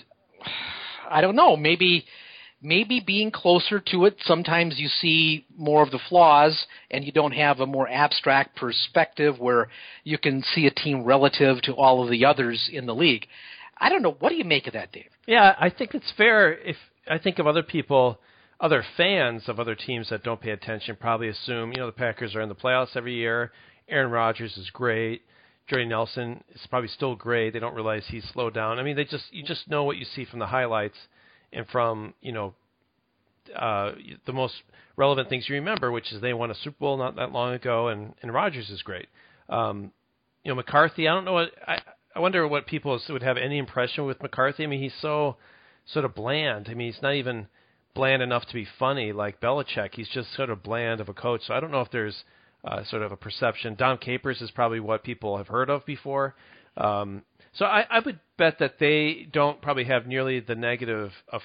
I don't know, maybe. Maybe being closer to it, sometimes you see more of the flaws and you don't have a more abstract perspective where you can see a team relative to all of the others in the league. I don't know. What do you make of that, Dave? Yeah, I think it's fair. If I think of other people, other fans of other teams that don't pay attention probably assume, you know, the Packers are in the playoffs every year. Aaron Rodgers is great. Jordy Nelson is probably still great. They don't realize he's slowed down. I mean, they just you just know what you see from the highlights. And from, you know, uh, the most relevant things you remember, which is they won a Super Bowl not that long ago, and, and Rodgers is great. Um, you know, McCarthy, I don't know what, I, I wonder what people would have any impression with McCarthy. I mean, he's so sort of bland. I mean, he's not even bland enough to be funny like Belichick. He's just sort of bland of a coach. So I don't know if there's uh, sort of a perception. Dom Capers is probably what people have heard of before. Um, So I, I would bet that they don't probably have nearly the negative of,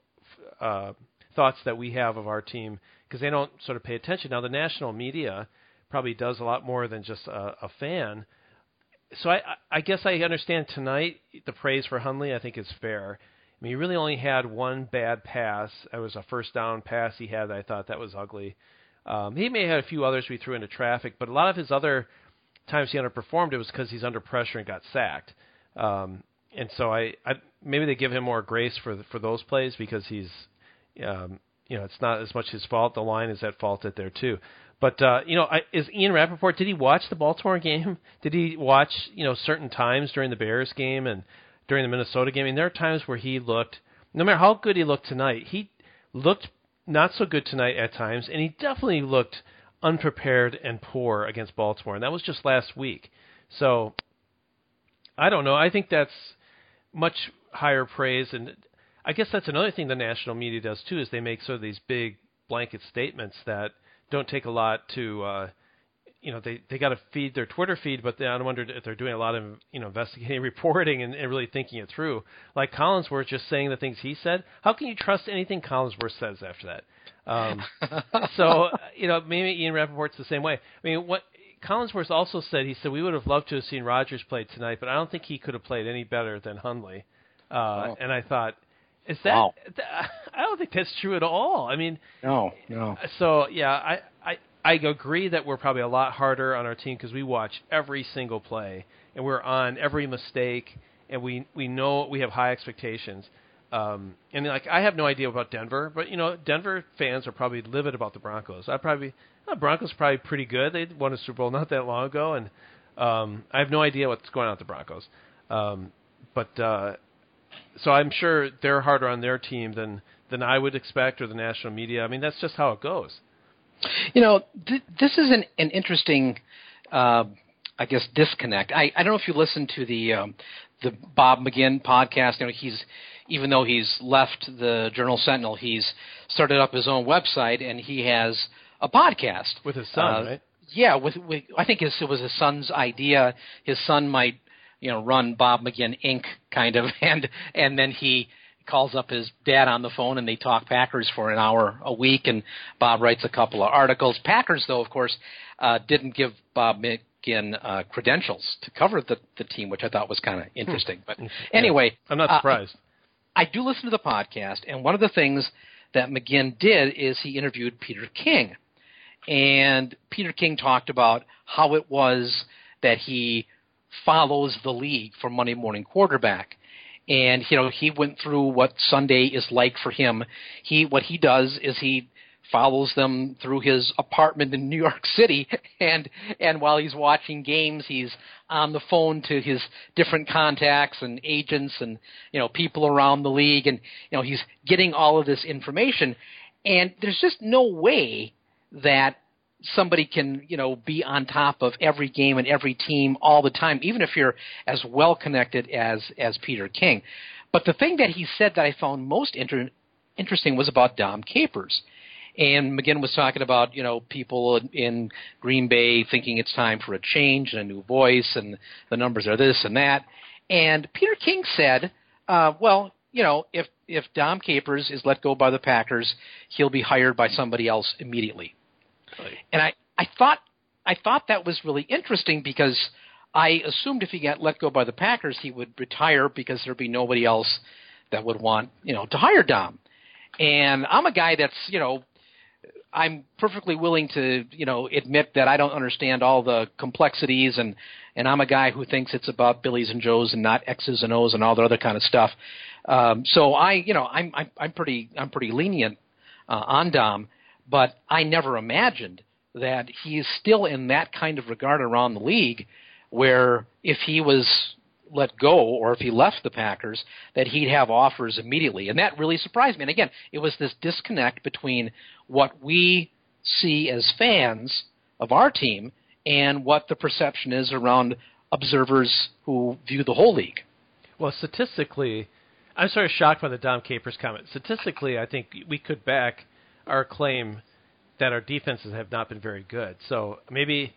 uh, thoughts that we have of our team because they don't sort of pay attention. Now, the national media probably does a lot more than just a, a fan. So I, I guess I understand tonight the praise for Hundley I think is fair. I mean, he really only had one bad pass. It was a first down pass he had that I thought that was ugly. Um, he may have had a few others we threw into traffic, but a lot of his other times he underperformed, it was because he's under pressure and got sacked. Um, and so I, I maybe they give him more grace for the, for those plays because he's, um, you know, it's not as much his fault. The line is at fault at there too. But uh, you know, I, is Ian Rappaport? Did he watch the Baltimore game? Did he watch you know certain times during the Bears game and during the Minnesota game? I mean, there are times where he looked, no matter how good he looked tonight, he looked not so good tonight at times, and he definitely looked unprepared and poor against Baltimore, and that was just last week. So I don't know. I think that's much higher praise, and I guess that's another thing the national media does too, is they make sort of these big blanket statements that don't take a lot to, uh, you know, they, they got to feed their Twitter feed, but then I wonder if they're doing a lot of, you know, investigating, reporting, and, and really thinking it through. Like Collinsworth just saying the things he said. How can you trust anything Collinsworth says after that? Um, so, you know, maybe Ian Rappaport's the same way. I mean, what Collinsworth also said, he said, we would have loved to have seen Rodgers play tonight, but I don't think he could have played any better than Hundley. Uh, oh. And I thought, is that, wow. that, I don't think that's true at all. I mean, no, no. So, yeah, I, I, I agree that we're probably a lot harder on our team because we watch every single play and we're on every mistake and we, we know we have high expectations. Um, and like, I have no idea about Denver, but you know, Denver fans are probably livid about the Broncos. I probably, the Broncos are probably pretty good. They won a Super Bowl not that long ago. And, um, I have no idea what's going on with the Broncos. Um, but, uh, So I'm sure they're harder on their team than, than I would expect or the national media. I mean, that's just how it goes. You know, th- this is an, an interesting, uh, I guess, disconnect. I, I don't know if you listened to the um, the Bob McGinn podcast. You know, he's even though he's left the Journal Sentinel, he's started up his own website and he has a podcast with his son, uh, right? Yeah, with, with I think his, it was his son's idea. His son might, you know, run Bob McGinn Incorporated kind of, and and then he calls up his dad on the phone and they talk Packers for an hour a week, and Bob writes a couple of articles. Packers, though, of course, uh, didn't give Bob McGinn uh, credentials to cover the, the team, which I thought was kind of interesting. But anyway, yeah, I'm not surprised. Uh, I do listen to the podcast, and one of the things that McGinn did is he interviewed Peter King, and Peter King talked about how it was that he follows the league for Monday Morning Quarterback. And, you know, he went through what Sunday is like for him. He What he does is he follows them through his apartment in New York City, and and while he's watching games, he's on the phone to his different contacts and agents and, you know, people around the league, and, you know, he's getting all of this information. And there's just no way that somebody can, you know, be on top of every game and every team all the time, even if you're as well connected as as Peter King. But the thing that he said that I found most inter- interesting was about Dom Capers. And McGinn was talking about, you know, people in Green Bay thinking it's time for a change and a new voice, and the numbers are this and that. And Peter King said, uh, well, you know, if if Dom Capers is let go by the Packers, he'll be hired by somebody else immediately. And I, I thought I thought that was really interesting because I assumed if he got let go by the Packers, he would retire because there'd be nobody else that would want, you know, to hire Dom. And I'm a guy that's, you know, I'm perfectly willing to, you know, admit that I don't understand all the complexities, and, and I'm a guy who thinks it's about Billies and Joes and not X's and O's and all the other kind of stuff. Um, so I, you know, I'm I'm, I'm pretty I'm pretty lenient uh, on Dom. But I never imagined that he is still in that kind of regard around the league where if he was let go or if he left the Packers, that he'd have offers immediately. And that really surprised me. And again, it was this disconnect between what we see as fans of our team and what the perception is around observers who view the whole league. Well, statistically, I'm sort of shocked by the Dom Capers comment. Statistically, I think we could back our claim that our defenses have not been very good. So maybe,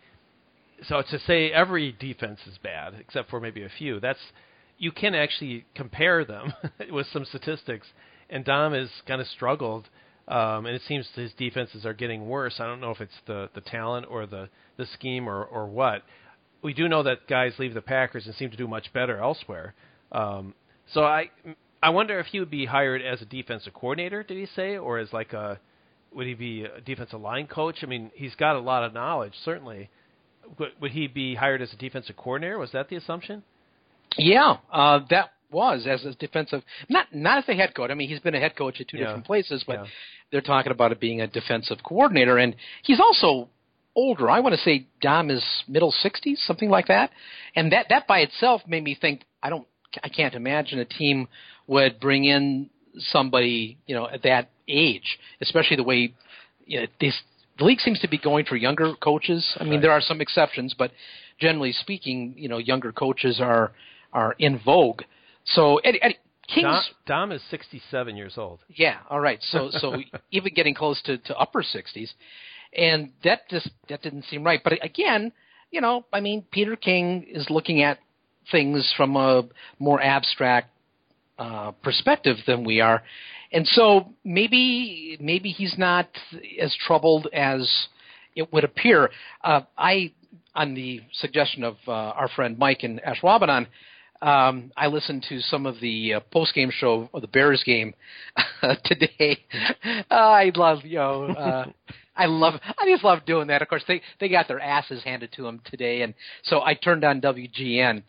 so to say every defense is bad, except for maybe a few, that's, you can actually compare them with some statistics. And Dom has kind of struggled, um, and it seems his defenses are getting worse. I don't know if it's the, the talent or the, the scheme or, or what. We do know that guys leave the Packers and seem to do much better elsewhere. Um, so I, I wonder if he would be hired as a defensive coordinator, did he say, or as like a, would he be a defensive line coach? I mean, he's got a lot of knowledge, certainly. Would, would he be hired as a defensive coordinator? Was that the assumption? Yeah, uh, that was as a defensive, not not as a head coach. I mean, he's been a head coach at two yeah. different places, but yeah. they're talking about it being a defensive coordinator, and he's also older. I want to say Dom is middle sixties, something like that, and that that by itself made me think. I don't, I can't imagine a team would bring in somebody, you know, at that age, especially the way, you know, this the league seems to be going for younger coaches. I mean, right. there are some exceptions, but generally speaking, you know, younger coaches are are in vogue. So Eddie, Eddie Kings. Dom, Dom is sixty-seven years old. Yeah. All right. So so even getting close to, to upper sixties, and that just that didn't seem right. But again, you know, I mean, Peter King is looking at things from a more abstract uh, perspective than we are, and so maybe maybe he's not as troubled as it would appear. Uh, I, on the suggestion of uh, our friend Mike in Ashwaubenon, um, I listened to some of the uh, post-game show of the Bears game uh, today. uh, I love, you know, uh, I love, I just love doing that. Of course, they they got their asses handed to them today, and so I turned on W G N,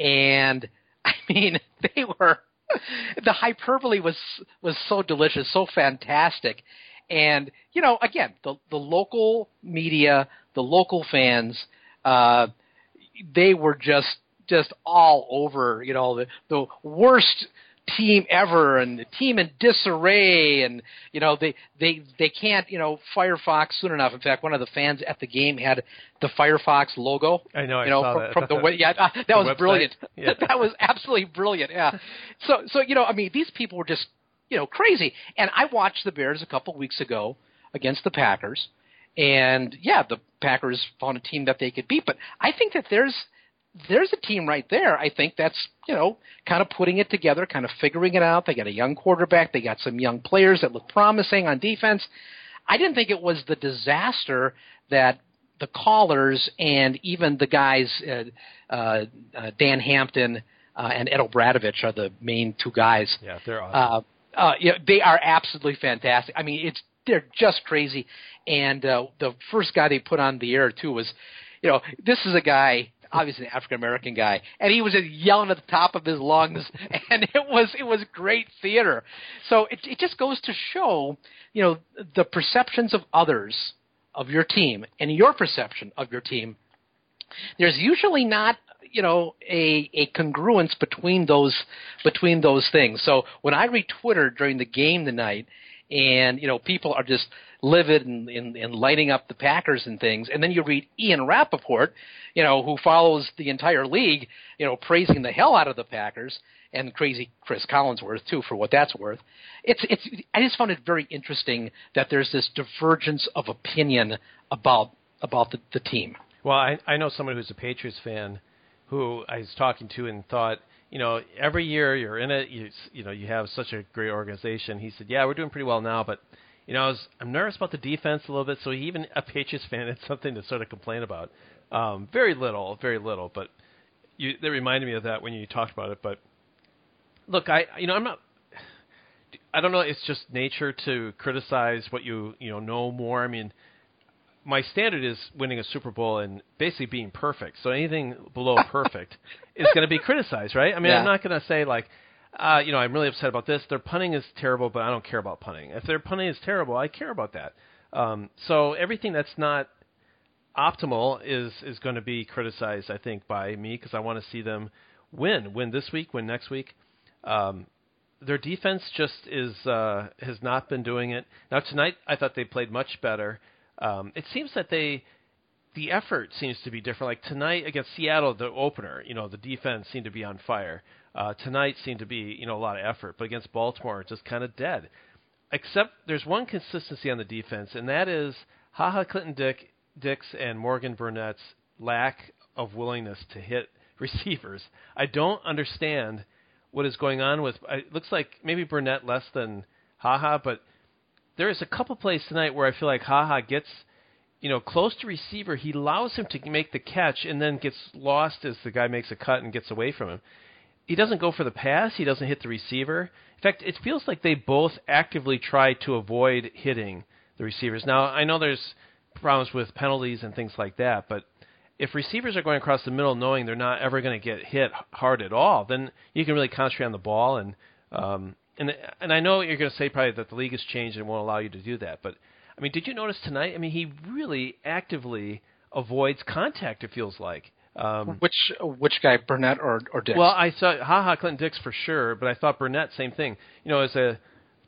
and I mean, they were the hyperbole was was so delicious, so fantastic. And, you know, again, the the local media, the local fans, uh, they were just just all over, you know, the, the worst team ever and the team in disarray. And, you know, they, they, they can't, you know, Firefox soon enough. In fact, one of the fans at the game had the Firefox logo. I know, I you know, saw from, that. From the way, yeah, uh, that the was website. Brilliant. Yeah. That was absolutely brilliant, yeah. So, so, you know, I mean, these people were just, you know, crazy. And I watched the Bears a couple weeks ago against the Packers, and yeah, the Packers found a team that they could beat. But I think that there's there's a team right there. I think that's, you know, kind of putting it together, kind of figuring it out. They got a young quarterback. They got some young players that look promising on defense. I didn't think it was the disaster that the callers and even the guys, uh, uh, uh, Dan Hampton uh, and Ed Obradovich are the main two guys. Yeah, they're awesome. Uh, uh, yeah, they are absolutely fantastic. I mean, it's they're just crazy. And uh, the first guy they put on the air too was, you know, this is a guy, obviously an African American guy, and he was just yelling at the top of his lungs, and it was it was great theater. So it it just goes to show, you know, the perceptions of others of your team and your perception of your team. There's usually not, you know, a a congruence between those between those things. So when I read Twitter during the game tonight, and you know, people are just livid and, and, and lighting up the Packers and things, and then you read Ian Rappaport, you know, who follows the entire league, you know, praising the hell out of the Packers, and crazy Chris Collinsworth too, for what that's worth. It's it's. I just found it very interesting that there's this divergence of opinion about about the, the team. Well, I I know someone who's a Patriots fan who I was talking to and thought, you know, every year you're in it, you you know, you have such a great organization. He said, yeah, we're doing pretty well now, but you know, I was, I'm nervous about the defense a little bit. So even a Patriots fan had something to sort of complain about. Um, very little, very little, but you, that reminded me of that when you talked about it. But look, I, you know, I'm not, I don't know. It's just nature to criticize what you, you know, know more. I mean, my standard is winning a Super Bowl and basically being perfect. So anything below perfect is going to be criticized, right? I mean, Yeah. I'm not going to say like, uh, you know, I'm really upset about this. Their punting is terrible, but I don't care about punting. If their punting is terrible, I care about that. Um, so everything that's not optimal is is going to be criticized, I think, by me because I want to see them win, win this week, win next week. Um, their defense just is uh, has not been doing it. Now tonight, I thought they played much better. Um, it seems that they, the effort seems to be different. Like tonight against Seattle, the opener, you know, the defense seemed to be on fire. Uh, tonight seemed to be, you know, a lot of effort, but against Baltimore, just kind of dead. Except there's one consistency on the defense, and that is HaHa Clinton Dick, Dix and Morgan Burnett's lack of willingness to hit receivers. I don't understand what is going on with. It looks like maybe Burnett less than HaHa, but there is a couple plays tonight where I feel like HaHa gets, you know, close to receiver. He allows him to make the catch and then gets lost as the guy makes a cut and gets away from him. He doesn't go for the pass. He doesn't hit the receiver. In fact, it feels like they both actively try to avoid hitting the receivers. Now, I know there's problems with penalties and things like that, but if receivers are going across the middle knowing they're not ever going to get hit hard at all, then you can really concentrate on the ball. And um, and and I know you're going to say probably that the league has changed and won't allow you to do that. But, I mean, did you notice tonight? I mean, he really actively avoids contact, it feels like. Um, which which guy, Burnett or, or Dix? Well, I saw Ha-Ha Clinton Dix for sure, but I thought Burnett, same thing. You know, as a,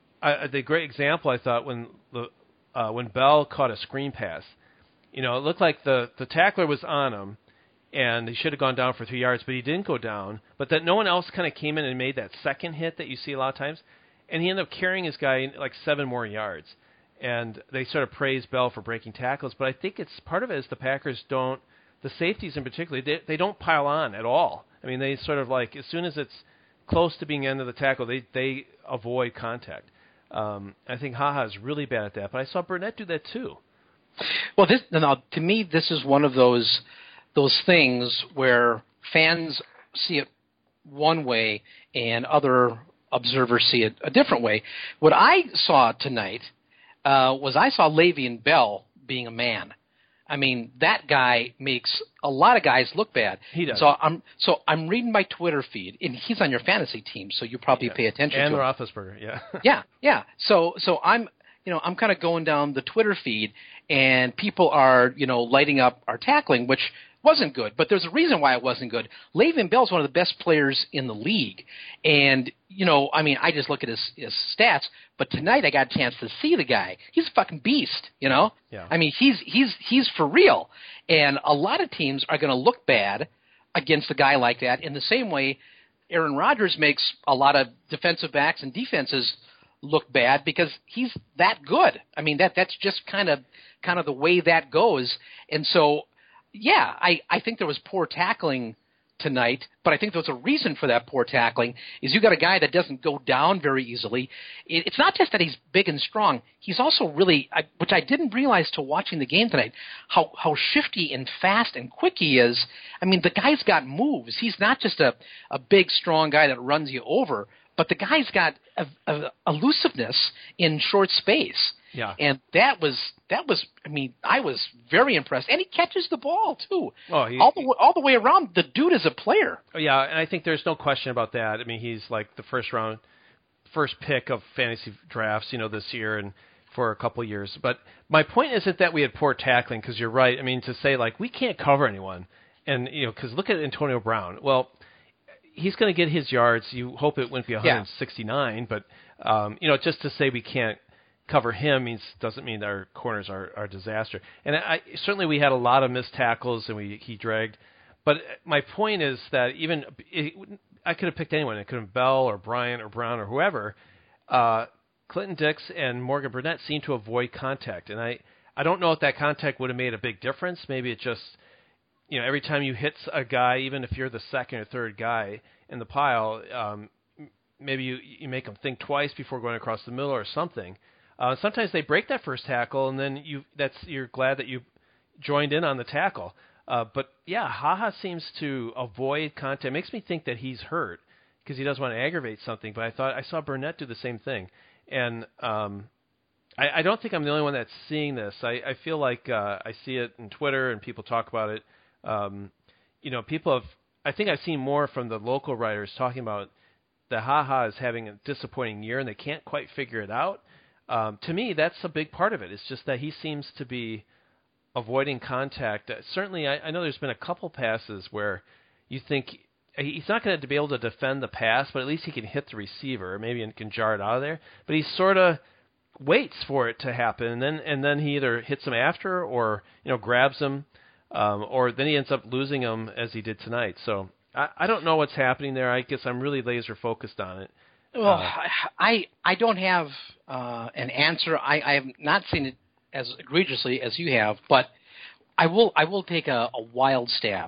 a the great example, I thought when the uh, when Bell caught a screen pass, you know, it looked like the, the tackler was on him, and he should have gone down for three yards, but he didn't go down. But that no one else kind of came in and made that second hit that you see a lot of times, and he ended up carrying his guy like seven more yards. And they sort of praised Bell for breaking tackles, but I think it's part of it is the Packers don't, the safeties in particular, they, they don't pile on at all. I mean, they sort of like, as soon as it's close to being end of the tackle, they, they avoid contact. Um, I think Ha-Ha is really bad at that, but I saw Burnett do that too. Well, this now to me, this is one of those those things where fans see it one way and other observers see it a different way. What I saw tonight uh, was I saw Le'Veon Bell being a man. I mean, that guy makes a lot of guys look bad. He does. So I'm so I'm reading my Twitter feed, and he's on your fantasy team, so you probably yeah. pay attention and to him. And Roethlisberger, yeah. yeah, yeah. So so I'm you know I'm kind of going down the Twitter feed, and people are you know lighting up our tackling, which wasn't good. But there's a reason why it wasn't good. Le'Veon Bell's one of the best players in the league, and you know I mean I just look at his, his stats. But tonight I got a chance to see the guy. He's a fucking beast, you know? Yeah. I mean, he's he's he's for real. And a lot of teams are going to look bad against a guy like that in the same way Aaron Rodgers makes a lot of defensive backs and defenses look bad because he's that good. I mean, that that's just kind of kind of the way that goes. And so, yeah, I, I think there was poor tackling tonight, but I think there's a reason for that poor tackling is you got a guy that doesn't go down very easily. It, it's not just that he's big and strong. He's also really, I, which I didn't realize till watching the game tonight, how, how shifty and fast and quick he is. I mean, the guy's got moves. He's not just a, a big, strong guy that runs you over, but the guy's got a, a, elusiveness in short space. Yeah. And that was that was I mean I was very impressed, and he catches the ball too. Oh, he, all the all the way around. The dude is a player. Oh, yeah, and I think there's no question about that. I mean, he's like the first round, first pick of fantasy drafts, you know, this year and for a couple of years. But my point isn't that we had poor tackling, because you're right. I mean, to say like we can't cover anyone, and you know, because look at Antonio Brown. Well, he's going to get his yards. You hope it wouldn't be one sixty-nine, yeah. but um, you know, just to say we can't cover him means doesn't mean our corners are, are a disaster. And I, certainly we had a lot of missed tackles and we he dragged. But my point is that even it, I could have picked anyone. It could have been Bell or Bryant or Brown or whoever. Uh, Clinton Dix and Morgan Burnett seem to avoid contact, and I, I don't know if that contact would have made a big difference. Maybe it just, you know, every time you hit a guy, even if you're the second or third guy in the pile, um, maybe you you make them think twice before going across the middle or something. Uh, sometimes they break that first tackle, and then you that's you're glad that you joined in on the tackle. Uh, but, yeah, Ha-Ha seems to avoid contact. It makes me think that he's hurt because he doesn't want to aggravate something. But I thought I saw Burnett do the same thing. And um, I, I don't think I'm the only one that's seeing this. I, I feel like uh, I see it in Twitter and people talk about it. Um, you know, people have – I think I've seen more from the local writers talking about that Ha-Ha is having a disappointing year and they can't quite figure it out. Um, to me, that's a big part of it. It's just that he seems to be avoiding contact. Uh, certainly, I, I know there's been a couple passes where you think he's not going to be able to defend the pass, but at least he can hit the receiver, maybe and can jar it out of there. But he sort of waits for it to happen, and then and then he either hits him after, or you know grabs him, um, or then he ends up losing him as he did tonight. So I, I don't know what's happening there. I guess I'm really laser focused on it. Well, uh, I I don't have uh, an answer. I, I have not seen it as egregiously as you have, but I will I will take a, a wild stab.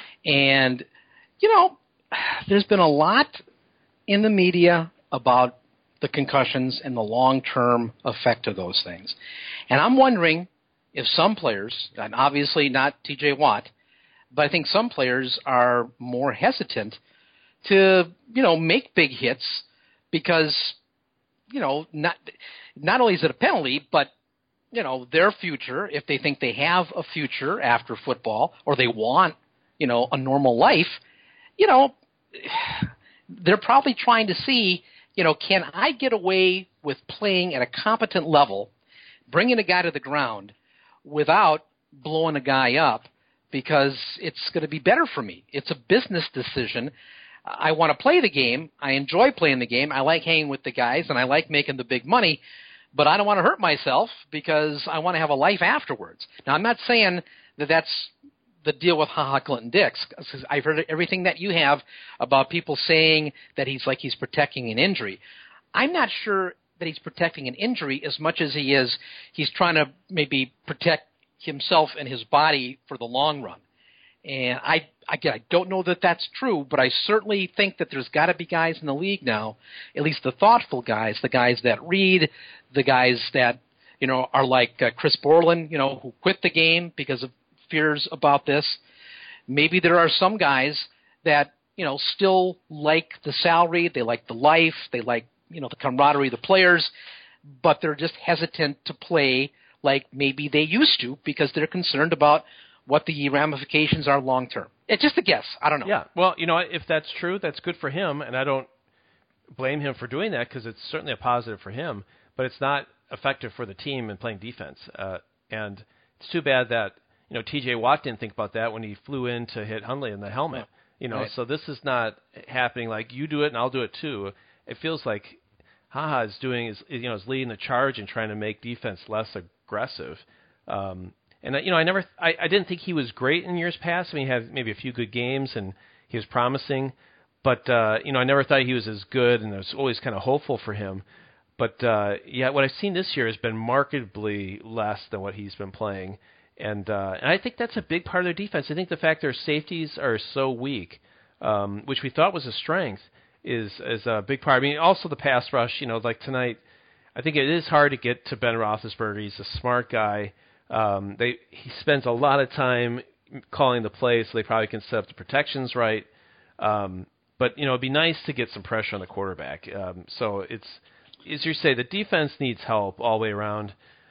And you know, there's been a lot in the media about the concussions and the long-term effect of those things. And I'm wondering if some players, and obviously not T J Watt, but I think some players are more hesitant to you know make big hits. Because, you know, not not only is it a penalty, but you know, their future, if they think they have a future after football or they want, you know, a normal life, you know, they're probably trying to see, you know, can I get away with playing at a competent level, bringing a guy to the ground without blowing a guy up because it's going to be better for me. It's a business decision. I want to play the game. I enjoy playing the game. I like hanging with the guys, and I like making the big money, but I don't want to hurt myself because I want to have a life afterwards. Now, I'm not saying that that's the deal with Ha Ha Clinton Dix, because I've heard everything that you have about people saying that he's like he's protecting an injury. I'm not sure that he's protecting an injury as much as he is he's trying to maybe protect himself and his body for the long run. And I, again, I don't know that that's true, but I certainly think that there's got to be guys in the league now, at least the thoughtful guys, the guys that read, the guys that, you know, are like uh, Chris Borland, you know, who quit the game because of fears about this. Maybe there are some guys that, you know, still like the salary, they like the life, they like, you know, the camaraderie of the players, but they're just hesitant to play like maybe they used to because they're concerned about what the ramifications are long term. It's just a guess. I don't know. Yeah. Well, you know, if that's true, that's good for him, and I don't blame him for doing that because it's certainly a positive for him, but it's not effective for the team in playing defense. Uh, and it's too bad that, you know, T J Watt didn't think about that when he flew in to hit Hundley in the helmet. You know, right. So this is not happening like you do it and I'll do it too. It feels like Ha Ha is doing is you know is leading the charge and trying to make defense less aggressive. Um, and you know, I never, I, I didn't think he was great in years past. I mean, he had maybe a few good games and he was promising, but uh, you know, I never thought he was as good, and I was always kind of hopeful for him. But uh, yeah, what I've seen this year has been markedly less than what he's been playing. And uh, and I think that's a big part of their defense. I think the fact their safeties are so weak, um, which we thought was a strength, is is a big part. I mean, also the pass rush. You know, like tonight, I think it is hard to get to Ben Roethlisberger. He's a smart guy. Um, they he spends a lot of time calling the plays, so they probably can set up the protections right. Um, but you know, it'd be nice to get some pressure on the quarterback. Um, so it's as you say, the defense needs help all the way around.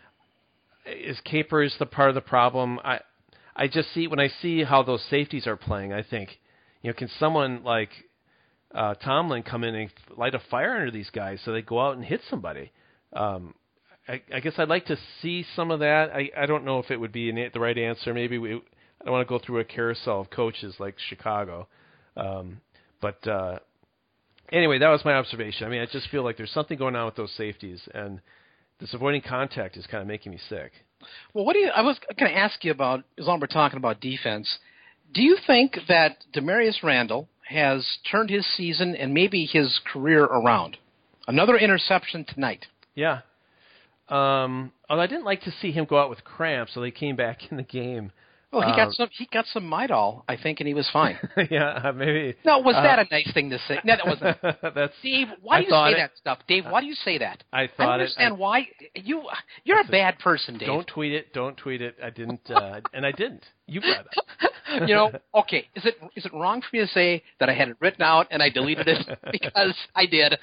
Is Capers the part of the problem? I I just see when I see how those safeties are playing, I think, you know, can someone like uh, Tomlin come in and light a fire under these guys so they go out and hit somebody? Um, I, I guess I'd like to see some of that. I, I don't know if it would be an, the right answer. Maybe we, I don't want to go through a carousel of coaches like Chicago. Um, but uh, anyway, that was my observation. I mean, I just feel like there's something going on with those safeties, and this avoiding contact is kind of making me sick. Well, what do you? I was going to ask you about, as long as we're talking about defense, do you think that Demarius Randall has turned his season and maybe his career around? Another interception tonight. Yeah. Um, although I didn't like to see him go out with cramps, so they came back in the game. Well, he um, got some. He got some Midol, I think, and he was fine. yeah, maybe. No, was uh, that a nice thing to say? No, that wasn't. That's, Dave, why I do you say it, that stuff? Dave, why do you say that? I thought I don't understand it, I, why. You, you're a bad person, Dave. Don't tweet it. Don't tweet it. I didn't, uh, and I didn't. You brought it. You know, okay. Is it is it wrong for me to say that I had it written out and I deleted it because I did?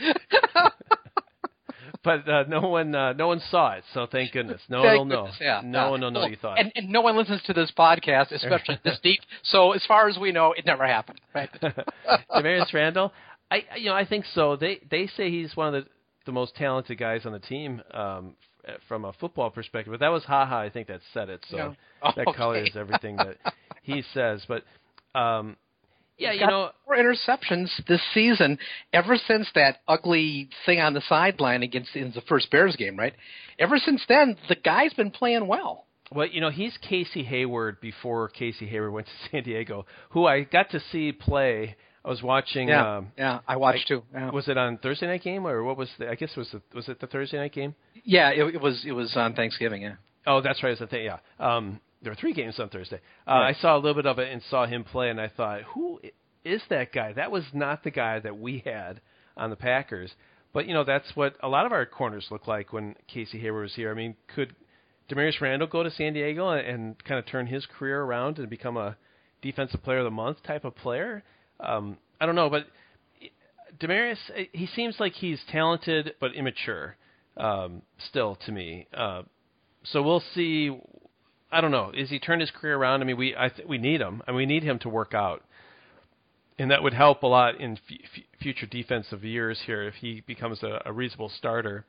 But uh, no one, uh, no one saw it, so thank goodness. No thank one will goodness, know. Yeah. No uh, one will know well, you thought. And, and no one listens to this podcast, especially this deep. So as far as we know, it never happened. Right? Demarius Randall, I, you know, I think so. They they say he's one of the the most talented guys on the team um, from a football perspective. But that was Ha Ha, I think, that said it. So no. oh, that okay. colors everything that he says. But um, yeah, He's you got know, four interceptions this season ever since that ugly thing on the sideline against in the first Bears game, right? Ever since then, the guy's been playing well. Well, you know, he's Casey Hayward before Casey Hayward went to San Diego, who I got to see play. I was watching. Yeah, um, yeah, I watched I, too. Yeah. Was it on Thursday night game or what was the? I guess it was the, was it the Thursday night game? Yeah, it, it was. It was on Thanksgiving. Yeah. Oh, that's right. It was the thing. Yeah. Um, there were three games on Thursday. Uh, right. I saw a little bit of it and saw him play, and I thought, who is that guy? That was not the guy that we had on the Packers. But you know, that's what a lot of our corners look like when Casey Hayward was here. I mean, could Demarius Randall go to San Diego and, and kind of turn his career around and become a defensive player of the month type of player? Um, I don't know, but Demarius, he seems like he's talented but immature um, still to me. Uh, so we'll see. I don't know. Is he turned his career around? I mean, we I th- we need him. I mean, we need him to work out, and that would help a lot in f- f- future defensive years here if he becomes a, a reasonable starter.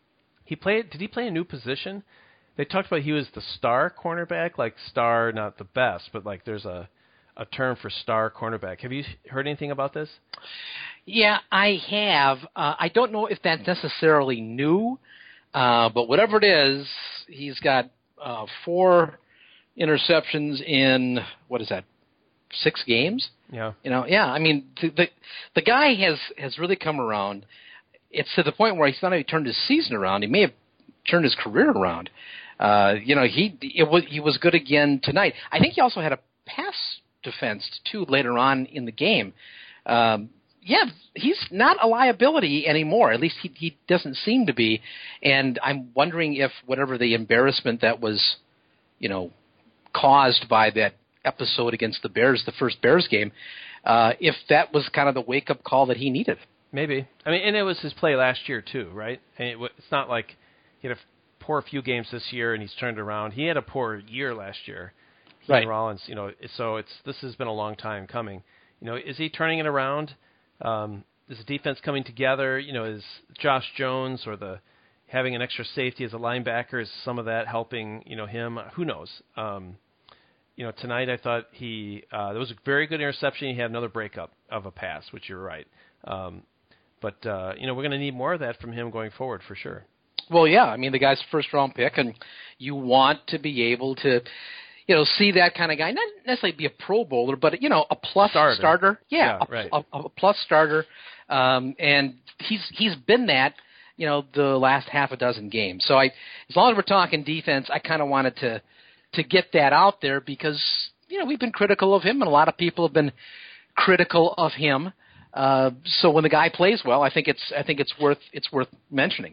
He played. Did he play a new position? They talked about he was the star cornerback, like star, not the best, but like there's a a term for star cornerback. Have you heard anything about this? Yeah, I have. Uh, I don't know if that's necessarily new, uh, but whatever it is, he's got uh, four interceptions in, what is that, six games? Yeah. You know, yeah, I mean, the the, the guy has, has really come around. It's to the point where he's not only turned his season around, he may have turned his career around. Uh, you know, he it was he was good again tonight. I think he also had a pass defense too later on in the game. Um, yeah, he's not a liability anymore. At least he he doesn't seem to be. And I'm wondering if whatever the embarrassment that was, you know, caused by that episode against the Bears, the first Bears game, uh, if that was kind of the wake up call that he needed. Maybe. I mean, and it was his play last year too, right? And it, it's not like he had a poor few games this year and he's turned around. He had a poor year last year. He right. and Rollins, you know, so it's this has been a long time coming. You know, is he turning it around? Um, is the defense coming together? You know, is Josh Jones or the having an extra safety as a linebacker, is some of that helping, you know, him? Who knows? Um, you know, tonight I thought he uh, there was a very good interception. He had another breakup of a pass, which you're right. Um, but uh, you know, we're going to need more of that from him going forward for sure. Well, yeah, I mean, the guy's a first-round pick, and you want to be able to, you know, see that kind of guy, not necessarily be a Pro Bowler, but, you know, a plus starter. starter. Yeah, yeah a, right. a, a plus starter. Um, and he's he's been that, you know, the last half a dozen games. So I, as long as we're talking defense, I kind of wanted to to get that out there because, you know, we've been critical of him, and a lot of people have been critical of him. Uh, so when the guy plays well, I think it's I think it's worth it's worth mentioning.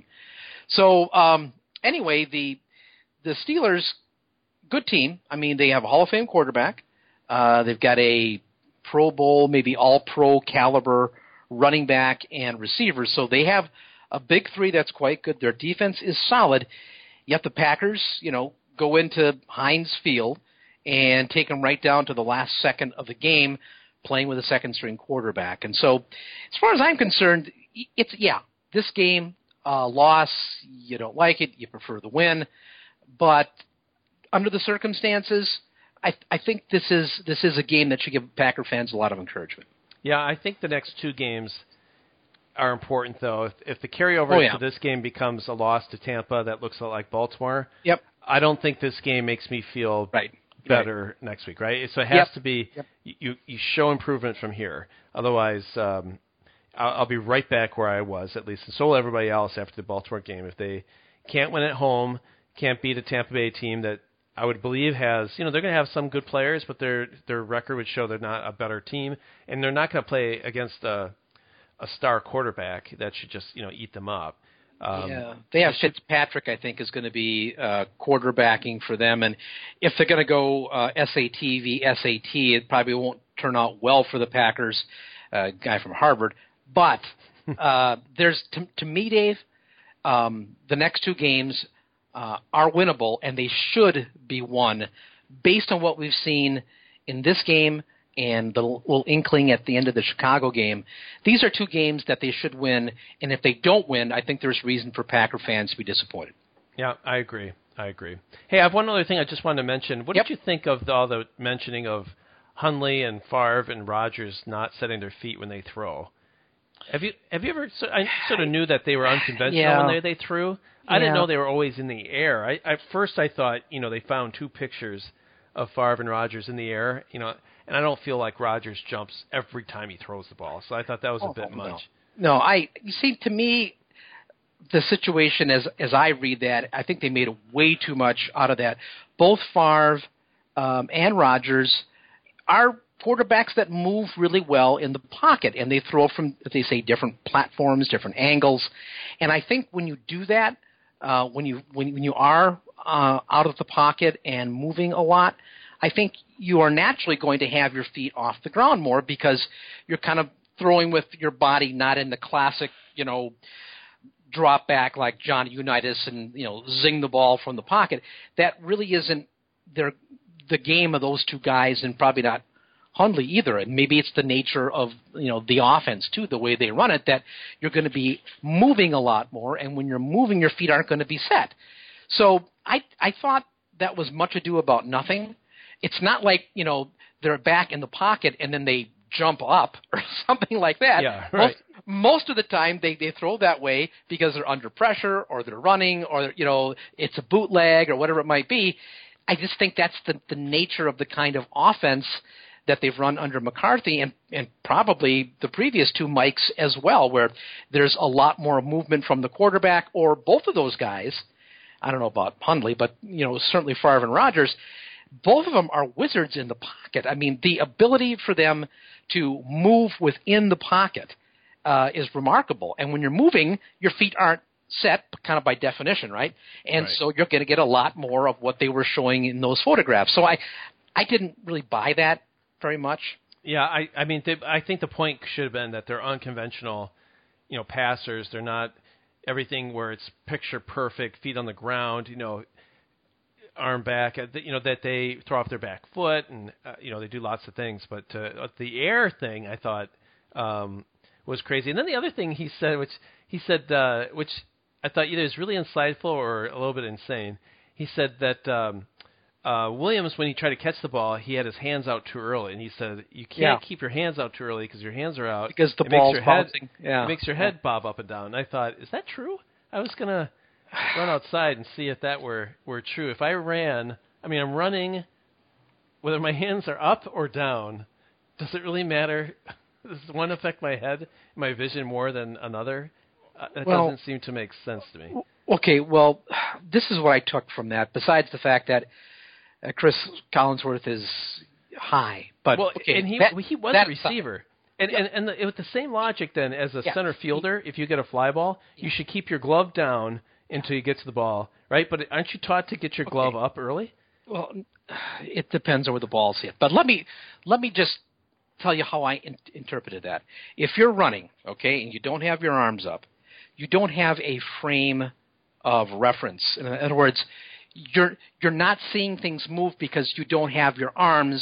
So um, anyway, the the Steelers, good team. I mean, they have a Hall of Fame quarterback. Uh, they've got a Pro Bowl, maybe All-Pro caliber running back and receivers. So they have a big three that's quite good. Their defense is solid. Yet the Packers, you know, go into Heinz Field and take them right down to the last second of the game, playing with a second-string quarterback. And so, as far as I'm concerned, it's yeah, this game. Uh, loss, you don't like it, you prefer the win, but under the circumstances, I, I think this is this is a game that should give Packer fans a lot of encouragement. Yeah, I think the next two games are important, though. If, if the carryover oh, yeah. to this game becomes a loss to Tampa that looks a lot like Baltimore, yep. I don't think this game makes me feel right. better right. next week, right? So it has yep. to be yep. you, you show improvement from here. Otherwise, um, I'll, I'll be right back where I was, at least, and so will everybody else after the Baltimore game. If they can't win at home, can't beat a Tampa Bay team that I would believe has, you know, they're going to have some good players, but their their record would show they're not a better team, and they're not going to play against a a star quarterback that should just, you know, eat them up. Um, yeah, they have Fitzpatrick, I think, is going to be uh, quarterbacking for them, and if they're going to go uh, S A T v S A T, it probably won't turn out well for the Packers, uh, guy from Harvard. But uh, there's to, to me, Dave, um, the next two games uh, are winnable, and they should be won based on what we've seen in this game and the little inkling at the end of the Chicago game. These are two games that they should win, and if they don't win, I think there's reason for Packer fans to be disappointed. Yeah, I agree. I agree. Hey, I have one other thing I just wanted to mention. What yep. did you think of the, all the mentioning of Hundley and Favre and Rodgers not setting their feet when they throw? Have you have you ever? I sort of knew that they were unconventional yeah. when they they threw. I yeah. didn't know they were always in the air. I at first I thought, you know, they found two pictures of Favre and Rodgers in the air, you know, and I don't feel like Rodgers jumps every time he throws the ball. So I thought that was oh, a bit no. much. No, I you see to me the situation as as I read that, I think they made way too much out of that. Both Favre um, and Rodgers are quarterbacks that move really well in the pocket, and they throw from, they say, different platforms, different angles. And I think when you do that, uh, when you when, when you are uh, out of the pocket and moving a lot, I think you are naturally going to have your feet off the ground more because you're kind of throwing with your body, not in the classic, you know, drop back like Johnny Unitas and, you know, zing the ball from the pocket. That really isn't their the game of those two guys, and probably not Hundley either. And maybe it's the nature of, you know, the offense too, the way they run it, that you're going to be moving a lot more, and when you're moving, your feet aren't going to be set. So I I thought that was much ado about nothing. It's not like, you know, they're back in the pocket and then they jump up or something like that. Yeah, right. Most, most of the time they, they throw that way because they're under pressure, or they're running, or, you know, it's a bootleg or whatever it might be. I just think that's the, the nature of the kind of offense that they've run under McCarthy, and, and probably the previous two Mikes as well, where there's a lot more movement from the quarterback or both of those guys. I don't know about Hundley, but, you know, certainly Favre and Rodgers. Both of them are wizards in the pocket. I mean, the ability for them to move within the pocket uh, is remarkable. And when you're moving, your feet aren't set kind of by definition, right? And right. so you're going to get a lot more of what they were showing in those photographs. So I, I didn't really buy that very much. Yeah, I, I mean, they, I think the point should have been that they're unconventional, you know, passers. They're not everything where it's picture perfect, feet on the ground, you know, arm back, you know, that they throw off their back foot, and uh, you know, they do lots of things. But uh, the air thing, I thought, um, was crazy. And then the other thing he said, which he said, uh, which I thought either is really insightful or a little bit insane. He said that um, uh, Williams, when he tried to catch the ball, he had his hands out too early, and he said you can't Yeah. keep your hands out too early because your hands are out Because the it ball's makes your head, bouncing. Yeah. It makes your head bob up and down. And I thought, is that true? I was gonna run outside and see if that were were true. If I ran, I mean, I'm running, whether my hands are up or down, does it really matter? Does one affect my head, my vision more than another? Uh, that Well, doesn't seem to make sense to me. Okay, well, this is what I took from that, besides the fact that uh, Chris Collinsworth is high. But Well, okay, and he that, he was that a receiver. And Yeah. and, and the, with the same logic then as a Yeah. center fielder, if you get a fly ball, you should keep your glove down until you get to the ball, right? But aren't you taught to get your glove Okay. up early? Well, it depends on where the ball's hit. But let me let me just tell you how I in- interpreted that. If you're running, okay, and you don't have your arms up, you don't have a frame of reference. In other words, you're you're not seeing things move because you don't have your arms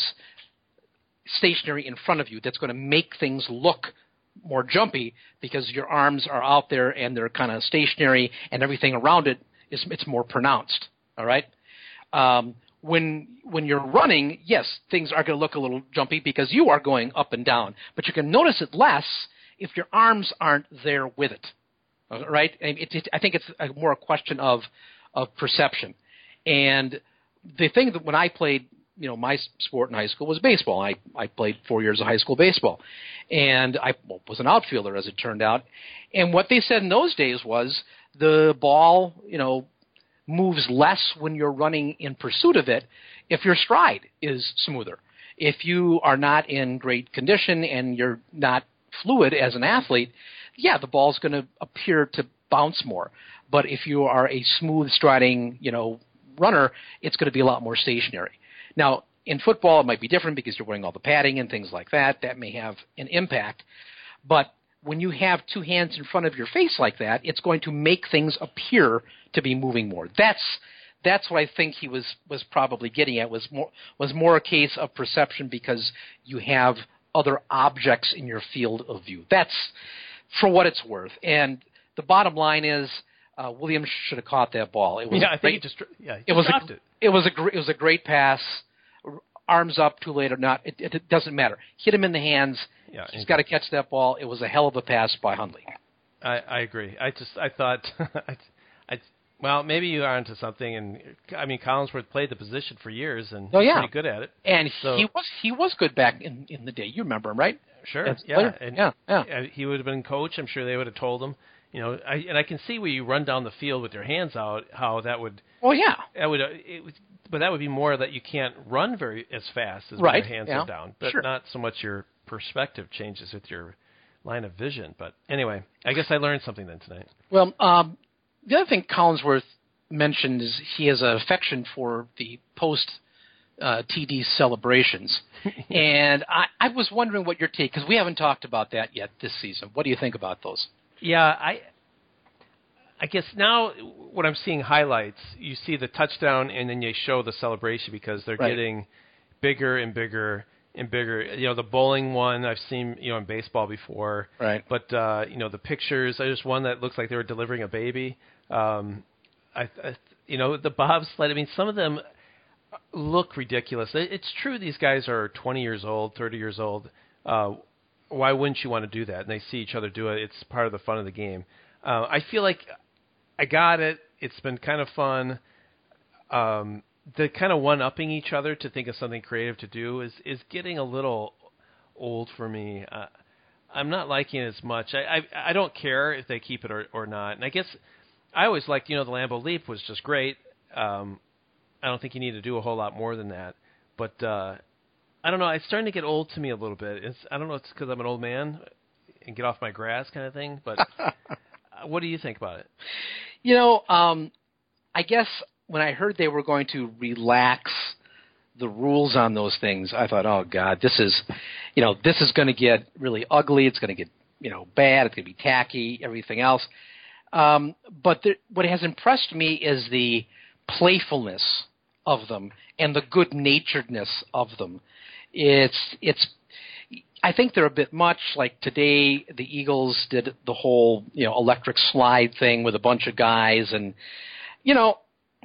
stationary in front of you. That's going to make things look more jumpy because your arms are out there and they're kind of stationary, and everything around it is it's more pronounced. All right. Um, when when you're running, yes, things are going to look a little jumpy because you are going up and down, but you can notice it less if your arms aren't there with it. All right. And it, it, I think it's a, more a question of of perception. And the thing that when I played, you know, my sport in high school was baseball. I, I played four years of high school baseball, and I was an outfielder, as it turned out. And what they said in those days was the ball, you know, moves less when you're running in pursuit of it if your stride is smoother. If you are not in great condition and you're not fluid as an athlete, yeah, the ball's going to appear to bounce more. But if you are a smooth striding, you know, runner, it's going to be a lot more stationary. Now, in football, it might be different because you're wearing all the padding and things like that. That may have an impact. But when you have two hands in front of your face like that, it's going to make things appear to be moving more. That's that's what I think he was, was probably getting at, was more, was more a case of perception because you have other objects in your field of view. That's for what it's worth. And the bottom line is uh, Williams should have caught that ball. It was Yeah, I think great, he just yeah, he it was dropped a, it. It was a gr- it was a great pass. Arms up, too late or not, it, it, it doesn't matter. Hit him in the hands. Yeah, He's got to catch that ball. It was a hell of a pass by Hundley. I, I agree. I just I thought, I, I, well, maybe you are onto something. And I mean, Collinsworth played the position for years and Oh, he's yeah. pretty good at it. And So- he was he was good back in, in the day. You remember him, right? Sure, As a yeah, player? and yeah, yeah. uh, he would have been coach. I'm sure they would have told him. You know, I, and I can see where you run down the field with your hands out, how that would Oh yeah. that would uh, it would, but that would be more that you can't run very as fast as Right, when your hands yeah, are down, but sure. not so much your perspective changes with your line of vision. But anyway, I guess I learned something then tonight. Well, um, the other thing Collinsworth mentioned is he has an affection for the post uh, T D celebrations, and I, I was wondering what your take, because we haven't talked about that yet this season. What do you think about those? Yeah, I I guess now when I'm seeing highlights, you see the touchdown and then you show the celebration because they're Right. getting bigger and bigger and bigger. You know, the bowling one I've seen, you know, in baseball before. Right. But, uh, you know, the pictures, there's one that looks like they were delivering a baby. Um, I, I, you know, the bobsled, I mean, some of them look ridiculous. It's true these guys are twenty years old, thirty years old. Uh, why wouldn't you want to do that? And they see each other do it. It's part of the fun of the game. Uh, I feel like I got it. It's been kind of fun. Um, the kind of one-upping each other to think of something creative to do is, is getting a little old for me. Uh, I'm not liking it as much. I, I I don't care if they keep it or, or not. And I guess I always liked, you know, the Lambeau Leap was just great. Um, I don't think you need to do a whole lot more than that. But uh, I don't know. It's starting to get old to me a little bit. It's, I don't know if it's because I'm an old man and get off my grass kind of thing. But what do you think about it? You know, um, I guess when I heard they were going to relax the rules on those things, I thought, oh, God, this is, you know, this is going to get really ugly. It's going to get, you know, bad. It's going to be tacky, everything else. Um, but the, what has impressed me is the playfulness of them and the good-naturedness of them. It's, it's, I think they're a bit much. Like today, the Eagles did the whole, you know, electric slide thing with a bunch of guys, and you know,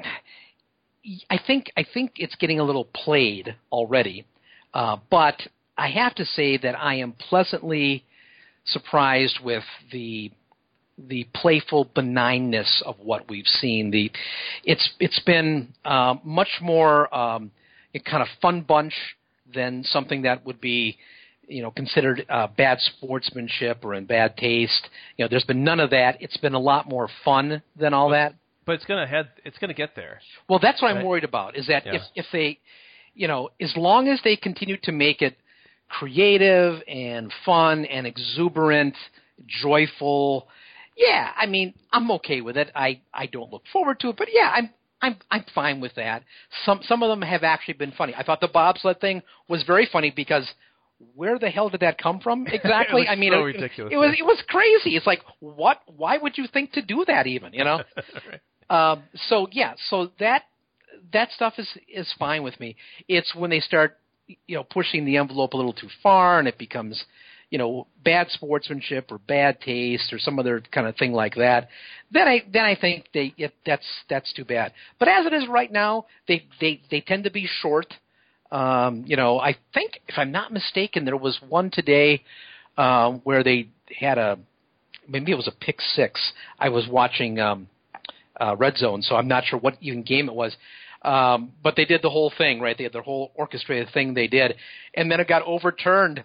I think I think it's getting a little played already. Uh, but I have to say that I am pleasantly surprised with the the playful benignness of what we've seen. The it's it's been uh, much more um, a kind of fun bunch than something that would be, you know, considered uh, bad sportsmanship or in bad taste. You know, there's been none of that. It's been a lot more fun than all but, that. But it's gonna head. It's gonna get there. Well, that's what right? I'm worried about. Is that yeah. if if they, you know, as long as they continue to make it creative and fun and exuberant, joyful, yeah, I mean, I'm okay with it. I, I don't look forward to it, but yeah, I'm I'm I'm fine with that. Some some of them have actually been funny. I thought the bobsled thing was very funny because where the hell did that come from exactly? I mean, so it, ridiculous. it was it was crazy. It's like, what? Why would you think to do that even? You know. right. um, so yeah, so that that stuff is is fine with me. It's when they start, you know, pushing the envelope a little too far and it becomes, you know, bad sportsmanship or bad taste or some other kind of thing like that, then I then I think they it, that's that's too bad. But as it is right now, they they, they tend to be short. Um, you know, I think if I'm not mistaken, there was one today uh, where they had a maybe it was a pick six. I was watching um, uh, Red Zone, so I'm not sure what even game it was. Um, but they did the whole thing, right? They had the whole orchestrated thing they did, and then it got overturned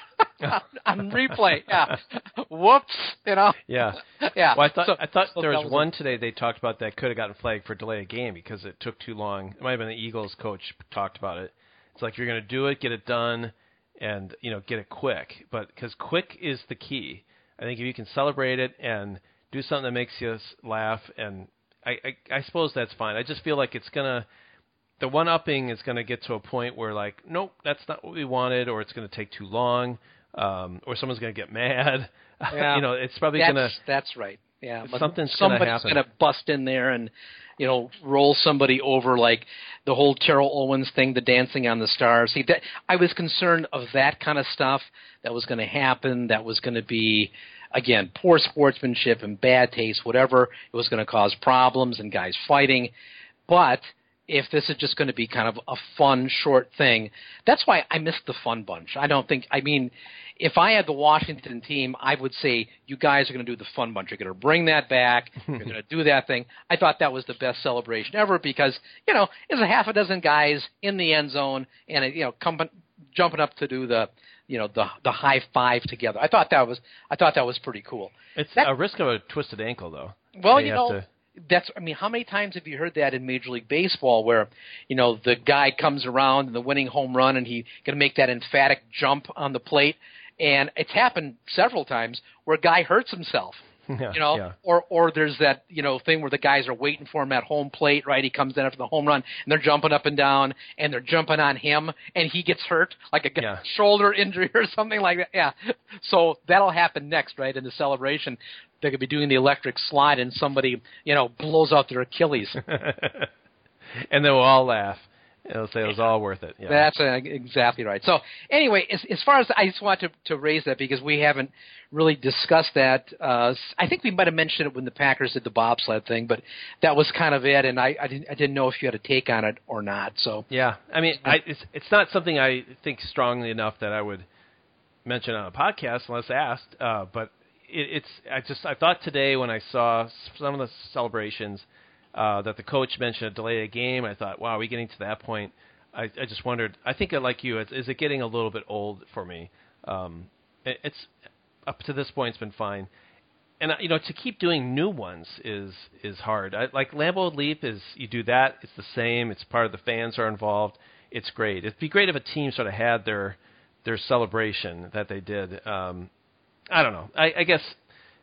on replay. Yeah, whoops, you know. Yeah, yeah. Well, I thought so, I thought so there was, was one a, today they talked about that could have gotten flagged for delay of game because it took too long. It might have been the Eagles coach talked about it. It's like you're going to do it, get it done, and you know get it quick. But because quick is the key. I think if you can celebrate it and do something that makes you laugh, and I, I, I suppose that's fine. I just feel like it's gonna the one upping is gonna get to a point where like, nope, that's not what we wanted, or it's gonna take too long, um, or someone's gonna get mad. Yeah, you know, it's probably that's, gonna that's right. Yeah, but something's gonna somebody's happen. gonna bust in there and, you know, roll somebody over like the whole Terrell Owens thing, the Dancing on the Stars. See, that I was concerned of that kind of stuff that was going to happen. That was going to be, again, poor sportsmanship and bad taste, whatever. It was going to cause problems and guys fighting. But if this is just going to be kind of a fun, short thing, that's why I missed the fun bunch. I don't think, I mean, if I had the Washington team, I would say, you guys are going to do the fun bunch. You're going to bring that back. You're going to do that thing. I thought that was the best celebration ever because, you know, it's a half a dozen guys in the end zone and, you know, come, jumping up to do the, you know, the the high five together. I thought that was I thought that was pretty cool. It's that, a risk of a twisted ankle, though. Well, they you know, to... that's I mean, how many times have you heard that in Major League Baseball, where you know the guy comes around in the winning home run and he's going to make that emphatic jump on the plate, and it's happened several times where a guy hurts himself. Yeah, you know, yeah. or or there's that you know thing where the guys are waiting for him at home plate, right? He comes in after the home run, and they're jumping up and down, and they're jumping on him, and he gets hurt, like a yeah. shoulder injury or something like that. Yeah, so that'll happen next, right, in the celebration. They could be doing the electric slide and somebody, you know, blows out their Achilles. And then we'll all laugh. It'll say it was all worth it. Yeah. That's uh, exactly right. So anyway, as, as far as I just want to, to raise that because we haven't really discussed that. Uh, I think we might have mentioned it when the Packers did the bobsled thing, but that was kind of it, and I, I, didn't, I didn't know if you had a take on it or not. So yeah, I mean, I, it's it's not something I think strongly enough that I would mention on a podcast unless asked. Uh, but it, it's I just I thought today when I saw some of the celebrations. Uh, that the coach mentioned a delay a game. I thought, wow, are we getting to that point? I, I just wondered. I think, like you, it's, is it getting a little bit old for me? Um, it, it's up to this point, it's been fine. And you know, to keep doing new ones is is hard. I, like Lambeau Leap is, you do that, it's the same. It's part of the fans are involved. It's great. It'd be great if a team sort of had their their celebration that they did. Um, I don't know. I, I guess.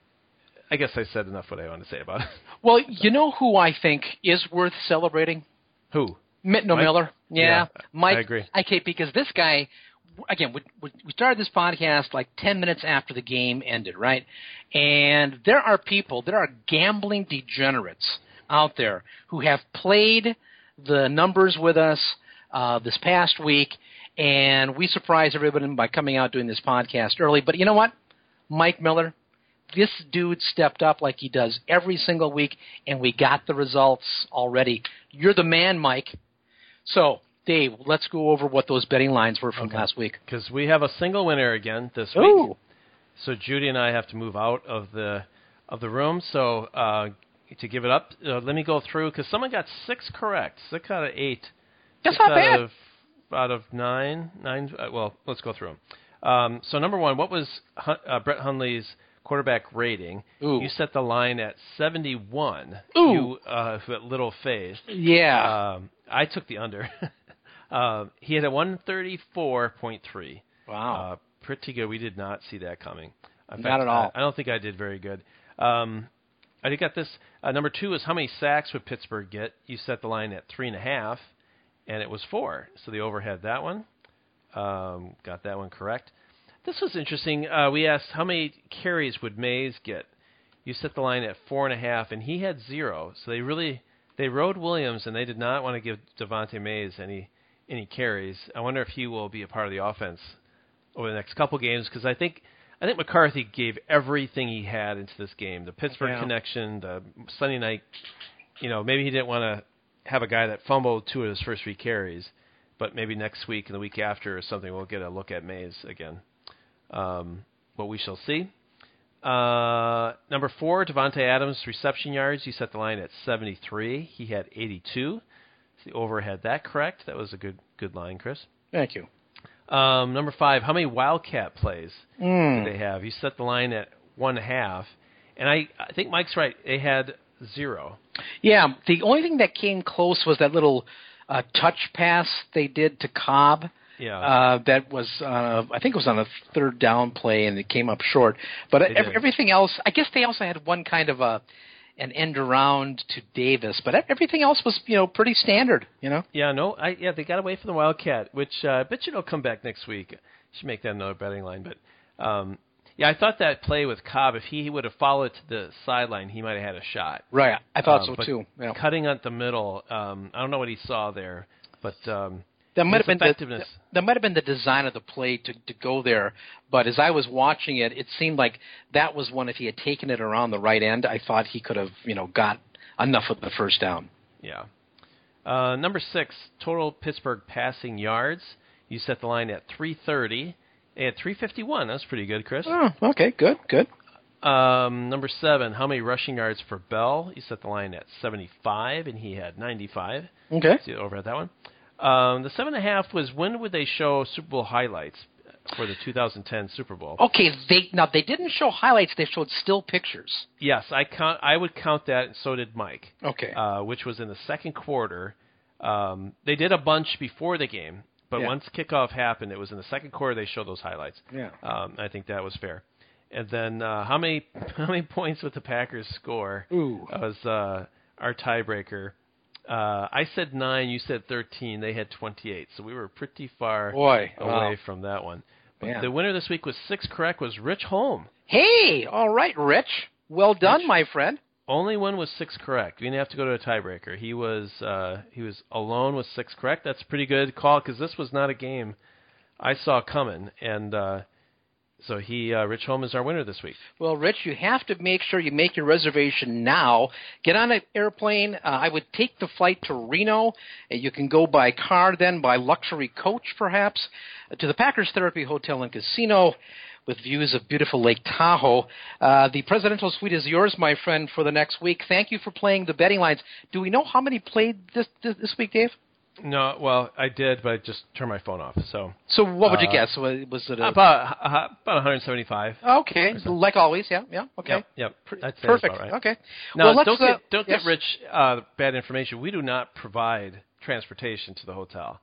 I guess I said enough what I want to say about it. Well, you know who I think is worth celebrating? Who? Mitno Miller. Yeah, yeah, Mike. I agree. Okay, because this guy, again, we, we started this podcast like ten minutes after the game ended, right? And there are people, there are gambling degenerates out there who have played the numbers with us uh, this past week, and we surprised everybody by coming out doing this podcast early. But you know what? Mike Miller, this dude stepped up like he does every single week, and we got the results already. You're the man, Mike. So, Dave, let's go over what those betting lines were from okay. last week. Because we have a single winner again this week. Ooh. So Judy and I have to move out of the of the room. So uh, to give it up, uh, let me go through, because someone got six correct, six out of eight. That's six not out bad. Of, out of nine. nine uh, well, let's go through them. Um, so number one, what was uh, Brett Hundley's quarterback rating? Ooh. You set the line at seventy-one. Ooh. You uh, little face. Yeah. Um, I took the under. uh, he had a one thirty-four point three. Wow. Uh, pretty good. We did not see that coming. In Not fact, at all. I, I don't think I did very good. Um, I got this. Uh, number two is how many sacks would Pittsburgh get? You set the line at three and a half, and it was four. So the over had that one. Um, got that one correct. This was interesting. Uh, we asked how many carries would Mays get. You set the line at four and a half, and he had zero. So they really they rode Williams, and they did not want to give Devontae Mays any any carries. I wonder if he will be a part of the offense over the next couple games, because I think I think McCarthy gave everything he had into this game. The Pittsburgh yeah. connection, the Sunday night. You know, maybe he didn't want to have a guy that fumbled two of his first three carries, but maybe next week and the week after or something we'll get a look at Mays again. Um, but we shall see. Uh, number four, Devontae Adams reception yards. You set the line at seventy-three. He had eighty-two. So the over had that correct. That was a good good line, Chris. Thank you. Um, number five, how many Wildcat plays Mm. did they have? You set the line at one half, and I, I think Mike's right. They had zero. Yeah, the only thing that came close was that little uh, touch pass they did to Cobb. Yeah. Uh, that was, uh, I think it was on a third down play, and it came up short. But They ev- did. everything else, I guess they also had one kind of a an end around to Davis, but everything else was, you know, pretty standard. You know. Yeah, no, I yeah, they got away from the Wildcat, which uh, I bet you they'll come back next week. Should make that another betting line, but um, yeah, I thought that play with Cobb, if he would have followed to the sideline, he might have had a shot. Right. I thought Um, so but too. Yeah. Cutting at the middle, um, I don't know what he saw there, but um, That might his have been effectiveness. the, that might have been the design of the play to, to go there. But as I was watching it, it seemed like that was one. If he had taken it around the right end, I thought he could have, you know, got enough of the first down. Yeah. Uh, number six, total Pittsburgh passing yards. You set the line at three thirty. They had three fifty-one. That's pretty good, Chris. Oh, okay, good, good. Um, number seven, how many rushing yards for Bell? You set the line at seventy-five, and he had ninety-five. Okay. See over at that one. Um, the seven and a half was, when would they show Super Bowl highlights for the two thousand ten Super Bowl? Okay, they now they didn't show highlights; they showed still pictures. Yes, I count. I would count that, and so did Mike. Okay. Uh, which was in the second quarter. Um, they did a bunch before the game, but Yeah. once kickoff happened, it was in the second quarter they showed those highlights. Yeah. Um, I think that was fair. And then uh, how many how many points would the Packers score? Ooh. That was uh, our tiebreaker. Uh, I said nine. You said thirteen. They had twenty-eight. So we were pretty far Boy, away wow. from that one. But Man. the winner this week with six correct was Rich Holm. Hey, all right, Rich. Well done, Rich, my friend. only one was six correct. We didn't have to go to a tiebreaker. He was uh, he was alone with six correct. That's a pretty good call because this was not a game I saw coming, and uh, so he uh, Rich Holm is our winner this week. Well, Rich, you have to make sure you make your reservation now. Get on an airplane. Uh, I would take the flight to Reno. Uh, you can go by car then, by luxury coach perhaps, uh, to the Packers Therapy Hotel and Casino with views of beautiful Lake Tahoe. Uh, the presidential suite is yours, my friend, for the next week. Thank you for playing the betting lines. Do we know how many played this this, this week, Dave? No, well, I did, but I just turned my phone off. So, so what would you uh, guess? Was it a... about uh, about one hundred seventy-five? Okay, like always, yeah, yeah, okay, Yep, yep. I'd say perfect. that's about right. Okay, Now, well, let's, don't get uh, don't yes. get Rich uh, bad information. We do not provide transportation to the hotel.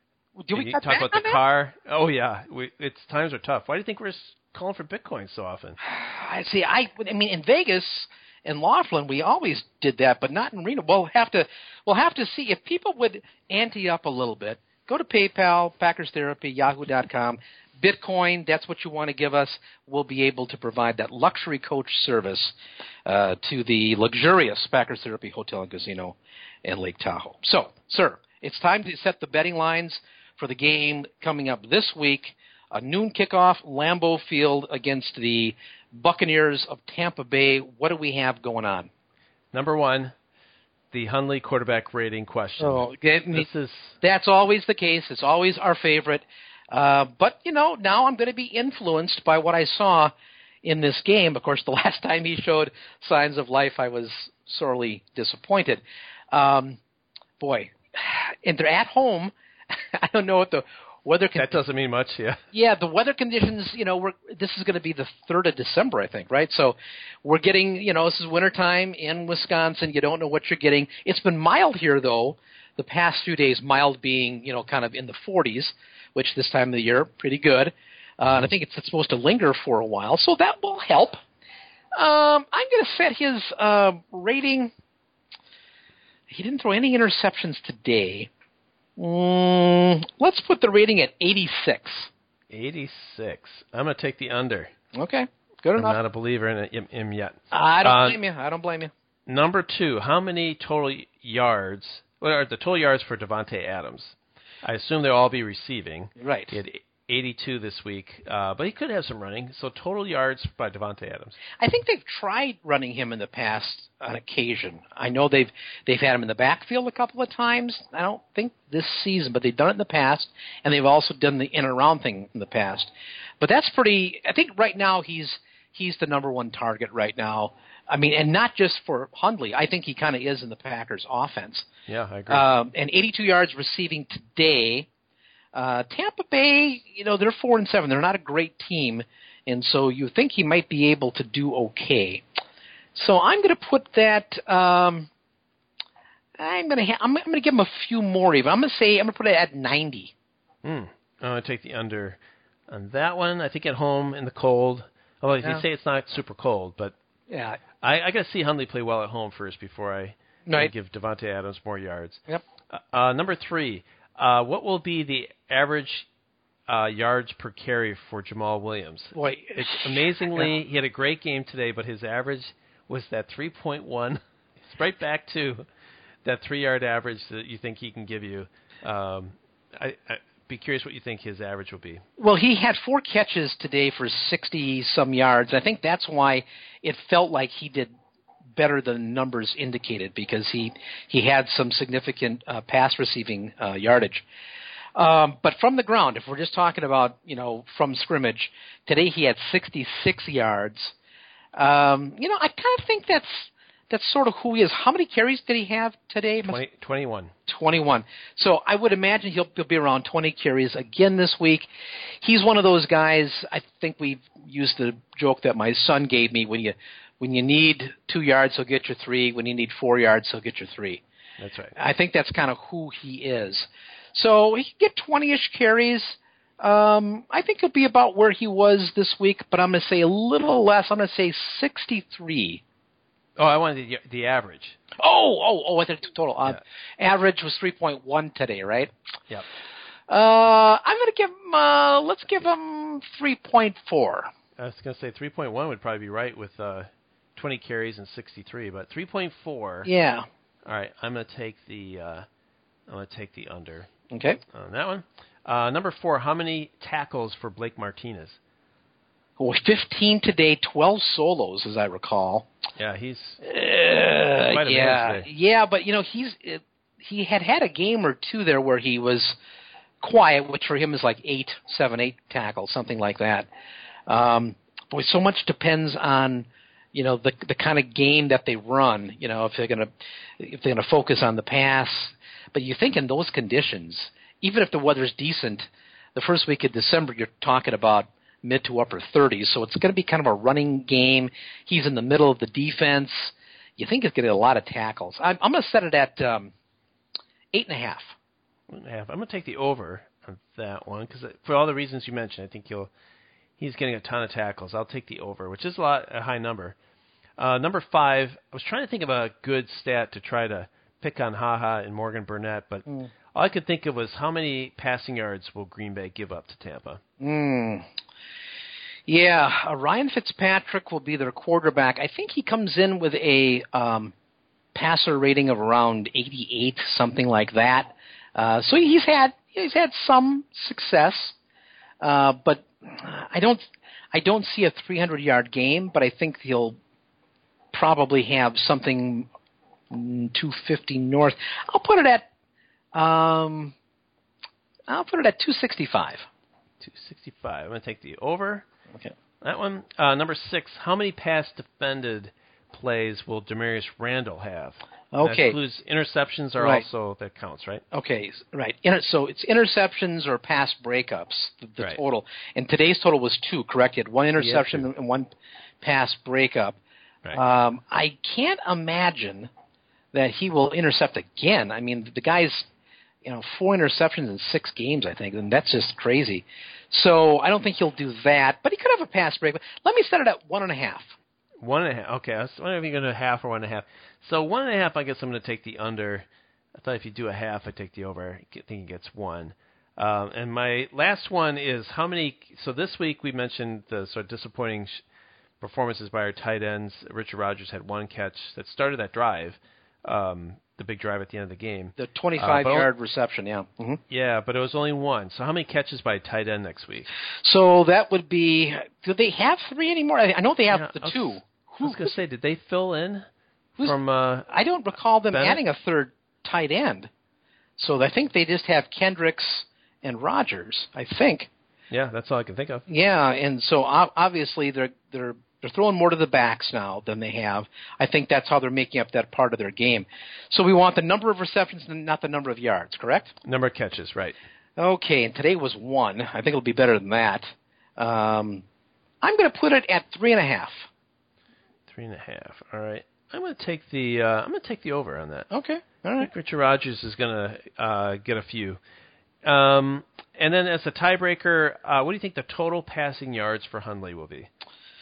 Do we you cut talk back about on the that? car? Oh yeah, we, it's times are tough. Why do you think we're s- calling for Bitcoin so often? I see. I, I mean, in Vegas and Laughlin, we always did that, but not in Reno. We'll have to, we'll have to see if people would ante up a little bit. Go to PayPal, Packers Therapy, Yahoo dot com, Bitcoin. That's what you want to give us. We'll be able to provide that luxury coach service uh, to the luxurious Packers Therapy Hotel and Casino in Lake Tahoe. So, sir, it's time to set the betting lines for the game coming up this week. A noon kickoff, Lambeau Field against the Buccaneers of Tampa Bay. What do we have going on? Number one, the Hundley quarterback rating question. Oh, get me, this is that's always the case. It's always our favorite. Uh, but, you know, now I'm going to be influenced by what I saw in this game. Of course, the last time he showed signs of life, I was sorely disappointed. Um, boy, and they're at home. I don't know what the weather con- that doesn't mean much, yeah. Yeah, the weather conditions, you know, we're, this is going to be the third of December, I think, right? So we're getting, you know, this is wintertime in Wisconsin. You don't know what you're getting. It's been mild here, though, the past few days, mild being, you know, kind of in the forties, which this time of the year, pretty good. Uh, and I think it's, it's supposed to linger for a while, so that will help. Um, I'm going to set his uh, rating. He didn't throw any interceptions today. Mm, let's put the rating at eighty-six. eighty-six. I'm going to take the under. Okay, good I'm enough. not a believer in it, him yet. I don't Uh, blame you. I don't blame you. Number two, how many total yards, what are the total yards for Devontae Adams? I assume they'll all be receiving. Right. He had eighty-two this week, uh, but he could have some running. So total yards by Devontae Adams. I think they've tried running him in the past on occasion. I know they've they've had him in the backfield a couple of times. I don't think this season, but they've done it in the past, and they've also done the in and around thing in the past. But that's pretty. I think right now he's he's the number one target right now. I mean, and not just for Hundley. I think he kind of is in the Packers' offense. Yeah, I agree. Um, and eighty-two yards receiving today. Uh, Tampa Bay, you know, they're four and seven. They're not a great team, and so you think he might be able to do okay. So I'm going to put that. Um, I'm going to. Ha- I'm, I'm going to give him a few more. Even I'm going to say I'm going to put it at ninety. Hmm. I'm going to take the under on that one. I think at home in the cold. Although Yeah. you say it's not super cold, but Yeah. I, I got to see Hundley play well at home first before I Right. give Devontae Adams more yards. Yep. Uh, uh, number three, uh, what will be the average uh, yards per carry for Jamal Williams? Boy, It's amazingly, he had a great game today, but his average was that three point one. It's right back to that three-yard average that you think he can give you. Um, I, I be curious what you think his average will be. Well, he had four catches today for sixty-some yards. I think that's why it felt like he did better than numbers indicated, because he, he had some significant uh, pass receiving uh, yardage. Um, but from the ground, if we're just talking about, you know, from scrimmage, today he had sixty-six yards. Um, you know, I kind of think that's that's sort of who he is. How many carries did he have today? twenty, twenty-one. twenty-one. So I would imagine he'll, he'll be around twenty carries again this week. He's one of those guys, I think we've used the joke that my son gave me, when you when you need two yards, he'll get you three. When you need four yards, he'll get you three. That's right. I think that's kind of who he is. So he can get twenty-ish carries. Um, I think he'll be about where he was this week, but I'm going to say a little less. I'm going to say sixty-three. Oh, I wanted the, the average. Oh, oh, oh, I think total. Uh, Yeah. Average was three point one today, right? Yep. Uh, I'm going to give him, uh, let's give him three point four. I was going to say three point one would probably be right with uh, twenty carries and sixty-three, but three point four. Yeah. All right, I'm going to take the uh, I'm going to take the under. Okay. On that one. Uh, number four, how many tackles for Blake Martinez? Oh, fifteen today, twelve solos, as I recall. Yeah, he's uh, quite a yeah, man today. yeah, but you know he's he had had a game or two there where he was quiet, which for him is like eight, seven, eight tackles, something like that. Um, boy, so much depends on you know the the kind of game that they run. You know, if they're gonna if they're gonna focus on the pass. But you think in those conditions, even if the weather's decent, the first week of December you're talking about mid to upper thirties, so it's going to be kind of a running game. He's in the middle of the defense. You think he's going to get a lot of tackles. I'm, I'm going to set it at um, eight and a half. Eight and a half. I'm going to take the over on that one because for all the reasons you mentioned, I think he'll he's getting a ton of tackles. I'll take the over, which is a lot a high number. Uh, number five, I was trying to think of a good stat to try to pick on HaHa and Morgan Burnett, but mm. all I could think of was how many passing yards will Green Bay give up to Tampa? Mm. Yeah, uh, Ryan Fitzpatrick will be their quarterback. I think he comes in with a um, passer rating of around eighty-eight, something like that. Uh, so he's had he's had some success, uh, but I don't I don't see a three hundred yard game. But I think he'll probably have something two fifty north. I'll put it at um, I'll put it at two sixty-five. two sixty-five. I'm going to take the over. Okay. That one. Uh, number six, how many pass defended plays will Demarius Randall have? Okay. That includes interceptions are right. also, that counts, right? Okay, right. Inter- so it's interceptions or pass breakups, the, the right. total. And today's total was two, correct? You had one interception yes, and one pass breakup. Right. Um, I can't imagine that he will intercept again. I mean, the guy's, you know, four interceptions in six games, I think, and that's just crazy. So I don't think he'll do that, but he could have a pass break. Let me set it at one and a half. One and a half. Okay, I was wondering if you're going to do a half or one and a half. So one and a half, I guess I'm going to take the under. I thought if you do a half, I'd take the over. I think he gets one. Um, and my last one is how many. So this week we mentioned the sort of disappointing sh- performances by our tight ends. Richard Rodgers had one catch that started that drive. Um, the big drive at the end of the game. The twenty-five-yard uh, reception, yeah. Mm-hmm. Yeah, but it was only one. So how many catches by a tight end next week? So that would be, do they have three anymore? I know they have yeah, the I was, two. I was going to say, did they fill in from uh, I don't recall them Bennett? adding a third tight end. So I think they just have Kendricks and Rodgers, I think. Yeah, that's all I can think of. Yeah, and so obviously they're they're They're throwing more to the backs now than they have. I think that's how they're making up that part of their game. So we want the number of receptions and not the number of yards, correct? Number of catches, right. Okay, and today was one. I think it'll be better than that. Um, I'm going to put it at three and a half. Three and a half. All right. I'm going to take the uh, I'm going to take the over on that. Okay. All right. I think Richard Rodgers is going to uh, get a few. Um, and then as a tiebreaker, uh, what do you think the total passing yards for Hundley will be?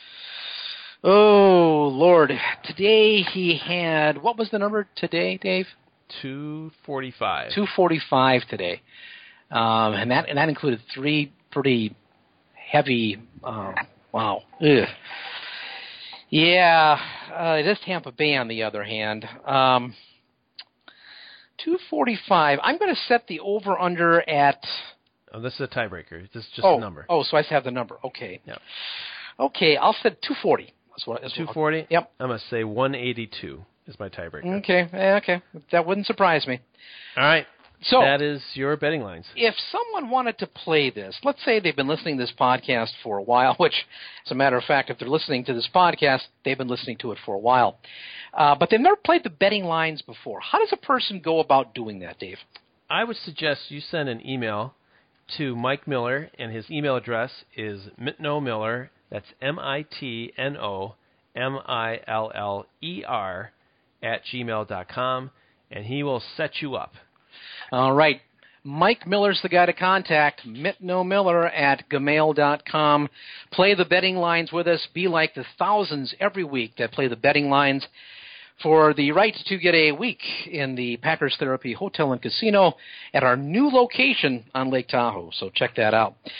Oh, Lord. Today he had, what was the number today, Dave? two forty-five. two forty-five today. Um, and that and that included three pretty heavy, uh, wow. Ugh. Yeah, uh, it is Tampa Bay on the other hand. Um, two forty-five. I'm going to set the over-under at... Oh, this is a tiebreaker. This is just oh, a number. Oh, so I have the number. Okay. Yep. Okay, I'll set two forty. That's what, that's two forty? Yep. I'm going to say one eighty-two is my tiebreaker. Okay, okay. That wouldn't surprise me. All right. So that is your betting lines. If someone wanted to play this, let's say they've been listening to this podcast for a while, which, as a matter of fact, if they're listening to this podcast, they've been listening to it for a while. Uh, but they've never played the betting lines before. How does a person go about doing that, Dave? I would suggest you send an email to Mike Miller, and his email address is mitnomiller. That's M I T N O M I L L E R at gmail dot com, and he will set you up. All right. Mike Miller's the guy to contact, mitnomiller at gmail dot com. Play the betting lines with us. Be like the thousands every week that play the betting lines for the right to get a week in the Packers Therapy Hotel and Casino at our new location on Lake Tahoe. So check that out.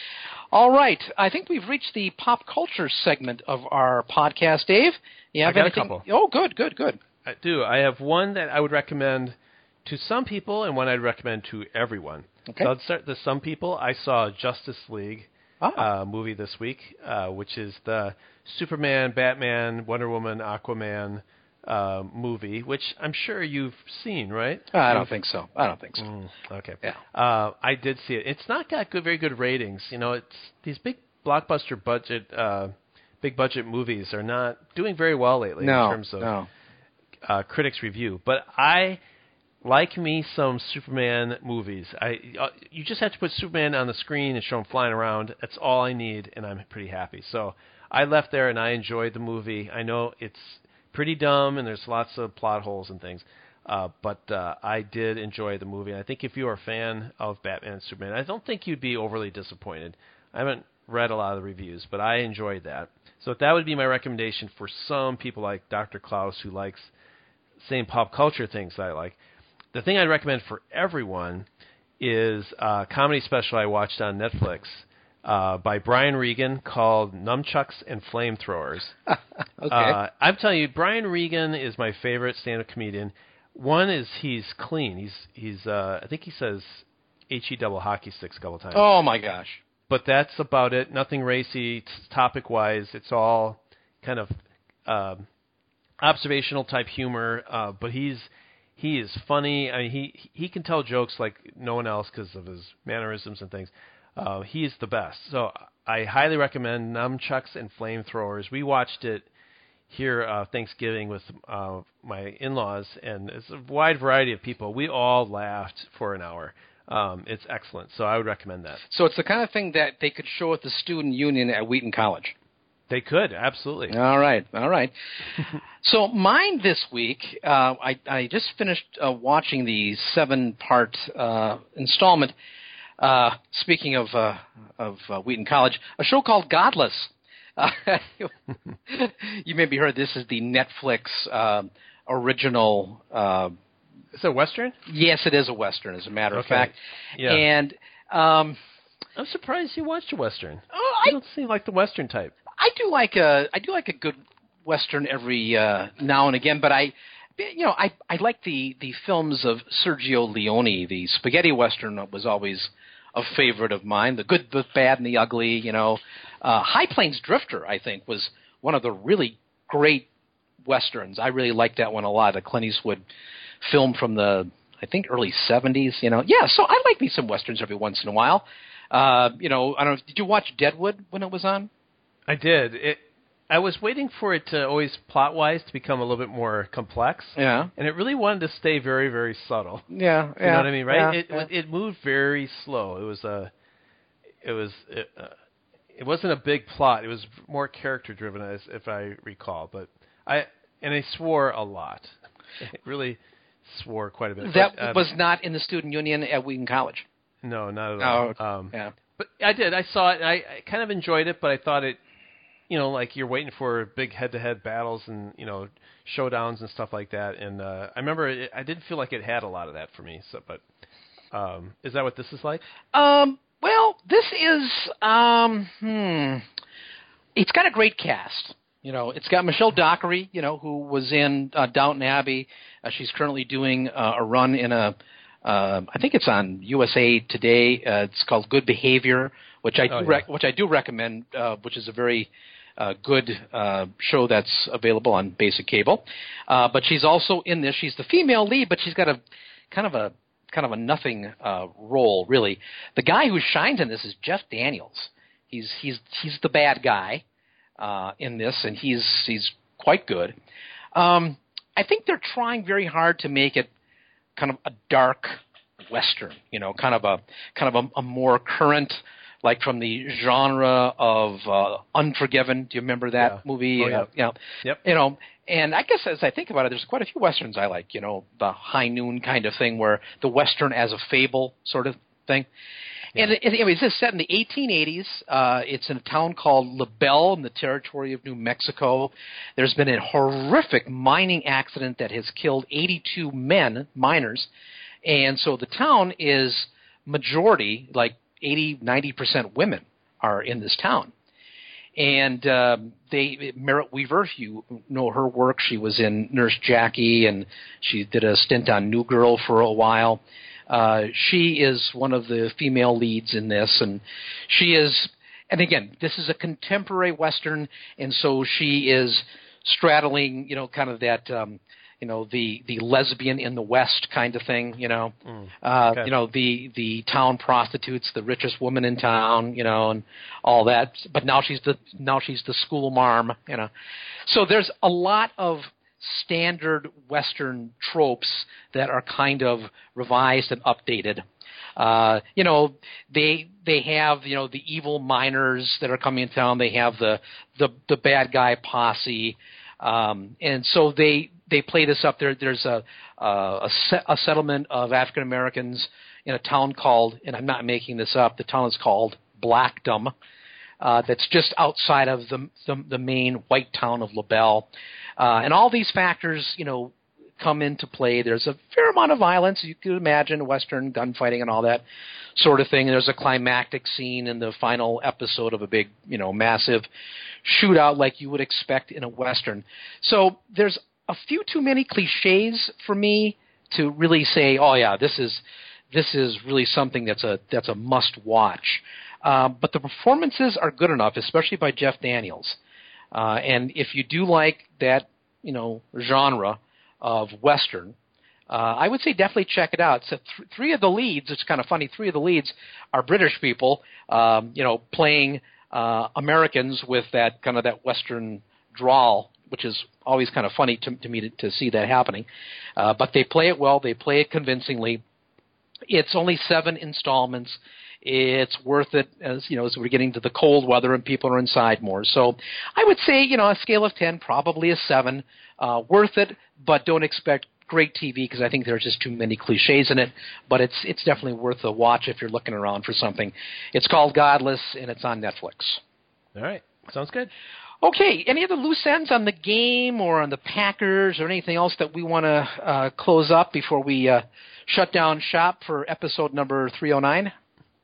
All right. I think we've reached the pop culture segment of our podcast, Dave. You have I got anything? a couple. Oh, good, good, good. I do. I have one that I would recommend to some people and one I'd recommend to everyone. Okay. So I'll start with some people. I saw Justice League Ah. uh, movie this week, uh, which is the Superman, Batman, Wonder Woman, Aquaman uh, movie, which I'm sure you've seen, right? Uh, I don't think so. I don't think so. Mm, okay. Yeah. Uh, I did see it. It's not got good, very good ratings. You know, it's these big blockbuster budget, uh, big budget movies are not doing very well lately No, in terms of no. uh, critics' review. But I like me some Superman movies. I uh, you just have to put Superman on the screen and show him flying around. That's all I need, and I'm pretty happy. So I left there and I enjoyed the movie. I know it's pretty dumb and there's lots of plot holes and things, uh, but uh, I did enjoy the movie. And I think if you are a fan of Batman and Superman, I don't think you'd be overly disappointed. I haven't read a lot of the reviews, but I enjoyed that. So that would be my recommendation for some people like Doctor Klaus, who likes same pop culture things that I like. The thing I'd recommend for everyone is a comedy special I watched on Netflix uh, by Brian Regan called Nunchucks and Flamethrowers. Okay. Uh, I'm telling you, Brian Regan is my favorite stand-up comedian. One is he's clean. He's he's uh, I think he says H E double hockey sticks a couple times. Oh my gosh. But that's about it. Nothing racy, topic-wise. It's all kind of uh, observational type humor. Uh, but he's he is funny. I mean, he he can tell jokes like no one else because of his mannerisms and things. Uh, he's the best. So I highly recommend Nunchucks and Flamethrowers. We watched it here uh, Thanksgiving with uh, my in-laws, and it's a wide variety of people. We all laughed for an hour. Um, it's excellent, so I would recommend that. So it's the kind of thing that they could show at the student union at Wheaton College. They could, absolutely. All right, all right. So mine this week, uh, I, I just finished uh, watching the seven-part uh, installment, uh, speaking of, uh, of uh, Wheaton College, a show called Godless. Uh, you maybe heard this is the Netflix uh, original uh Is it a Western? Yes, it is a Western, as a matter of Okay. fact. Yeah. And um, I'm surprised you watched a Western. oh, You I don't seem like the Western type. I do like a I do like a good Western every uh, now and again, but I you know I I like the the films of Sergio Leone. The spaghetti Western was always a favorite of mine. The Good, the Bad, and the Ugly. You know, uh, High Plains Drifter I think was one of the really great Westerns. I really liked that one a lot. A Clint Eastwood film from the, I think, early seventies, you know. Yeah, so I like me some Westerns every once in a while. Uh, you know, I don't know, did you watch Deadwood when it was on? I did. It. I was waiting for it to always, plot-wise, to become a little bit more complex. Yeah. And it really wanted to stay very, very subtle. Yeah, You know what I mean, right? Yeah, it yeah. it moved very slow. It was a, it was, it, uh, it wasn't a big plot. It was more character-driven, as if I recall. But I and I swore a lot. It really swore quite a bit. That but, uh, was not in the student union at Wheaton College. no, not at all. Oh, um, yeah. But I did. I saw it. And I, I kind of enjoyed it, but I thought it, you know, like you're waiting for big head-to-head battles and you know showdowns and stuff like that. And uh, I remember it, I didn't feel like it had a lot of that for me. So, but um, is that what this is like? Um, well, this is, um, hmm, it's got a great cast. You know, it's got Michelle Dockery, you know, who was in uh, Downton Abbey. Uh, she's currently doing uh, a run in a, uh, I think it's on U S A Today. Uh, it's called Good Behavior, which I do, Oh, yeah. rec- which I do recommend, uh, which is a very uh, good uh, show that's available on basic cable. Uh, but she's also in this. She's the female lead, but she's got a kind of a kind of a nothing uh, role, really. The guy who shines in this is Jeff Daniels. He's he's he's the bad guy uh, in this, and he's he's quite good. Um, I think they're trying very hard to make it kind of a dark Western, you know, kind of a kind of a, a more current, like from the genre of uh, Unforgiven. Do you remember that Yeah. movie? Oh, yeah. Uh, you know, Yep. you know, and I guess as I think about it, there's quite a few Westerns I like, you know, the High Noon kind of thing where the Western as a fable sort of thing. Yeah. And it, anyways, this is set in the eighteen eighties. Uh, it's in a town called La Belle in the territory of New Mexico. There's been a horrific mining accident that has killed eighty-two men, miners. And so the town is majority, like eighty, ninety percent women. are in this town. And uh, they Merritt Weaver, if you know her work, she was in Nurse Jackie, and she did a stint on New Girl for a while. Uh, she is one of the female leads in this, and she is, and again, this is a contemporary Western, and so she is straddling, you know, kind of that, um, you know, the, the lesbian in the West kind of thing, you know, mm, okay. uh, you know, the, the town prostitutes, the richest woman in town, you know, and all that. But now she's the, now she's the school marm, you know. So there's a lot of standard Western tropes that are kind of revised and updated. Uh, you know, they, they have, you know, the evil miners that are coming in town. They have the, the, the bad guy posse. Um, and so they, they play this up there. There's a, a, a, a settlement of African Americans in a town called, and I'm not making this up, the town is called Blackdom. Uh, that's just outside of the, the, the main white town of LaBelle. Uh, and all these factors, you know, come into play. There's a fair amount of violence. You could imagine Western gunfighting and all that sort of thing. There's a climactic scene in the final episode of a big, you know, massive shootout like you would expect in a Western. So there's a few too many cliches for me to really say, oh yeah, this is this is really something that's a that's a must watch. Uh, but the performances are good enough, especially by Jeff Daniels. Uh, and if you do like that, you know, genre of Western, uh, I would say definitely check it out. So th- three of the leads, it's kind of funny, three of the leads are British people, um, you know, playing uh, Americans with that kind of that Western drawl, which is always kind of funny to, to me to, to see that happening. Uh, but they play it well. They play it convincingly. It's only seven installments. It's worth it, as you know, as we're getting to the cold weather and people are inside more. So I would say, you know, a scale of ten, probably a seven. Uh, worth it, but don't expect great T V because I think there's just too many cliches in it. But it's it's definitely worth a watch if you're looking around for something. It's called Godless, and it's on Netflix. All right. Sounds good. Okay, any other loose ends on the game or on the Packers or anything else that we want to uh, close up before we uh, shut down shop for episode number three oh nine?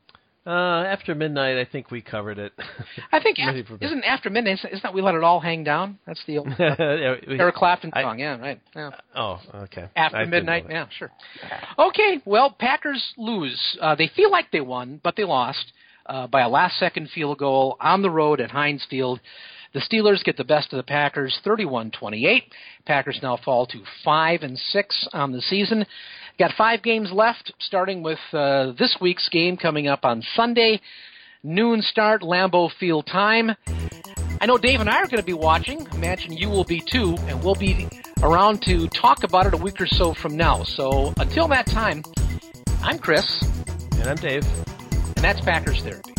Uh, after midnight, I think we covered it. I think, after, isn't after midnight, isn't that we let it all hang down? That's the old uh, yeah, we, Eric Clapton I, song, yeah, right. Yeah. Oh, okay. After I midnight, yeah, sure. Okay, well, Packers lose. Uh, they feel like they won, but they lost uh, by a last-second field goal on the road at Heinz Field. The Steelers get the best of the Packers, thirty-one twenty-eight. Packers now fall to five and six on the season. Got five games left, starting with uh, this week's game coming up on Sunday. Noon start, Lambeau Field time. I know Dave and I are going to be watching. Imagine you will be too, and we'll be around to talk about it a week or so from now. So until that time, I'm Chris. And I'm Dave. And that's Packers Therapy.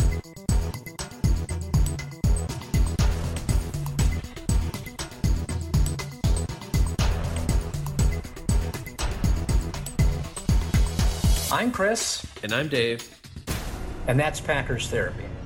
I'm Chris. And I'm Dave. And that's Packers Therapy.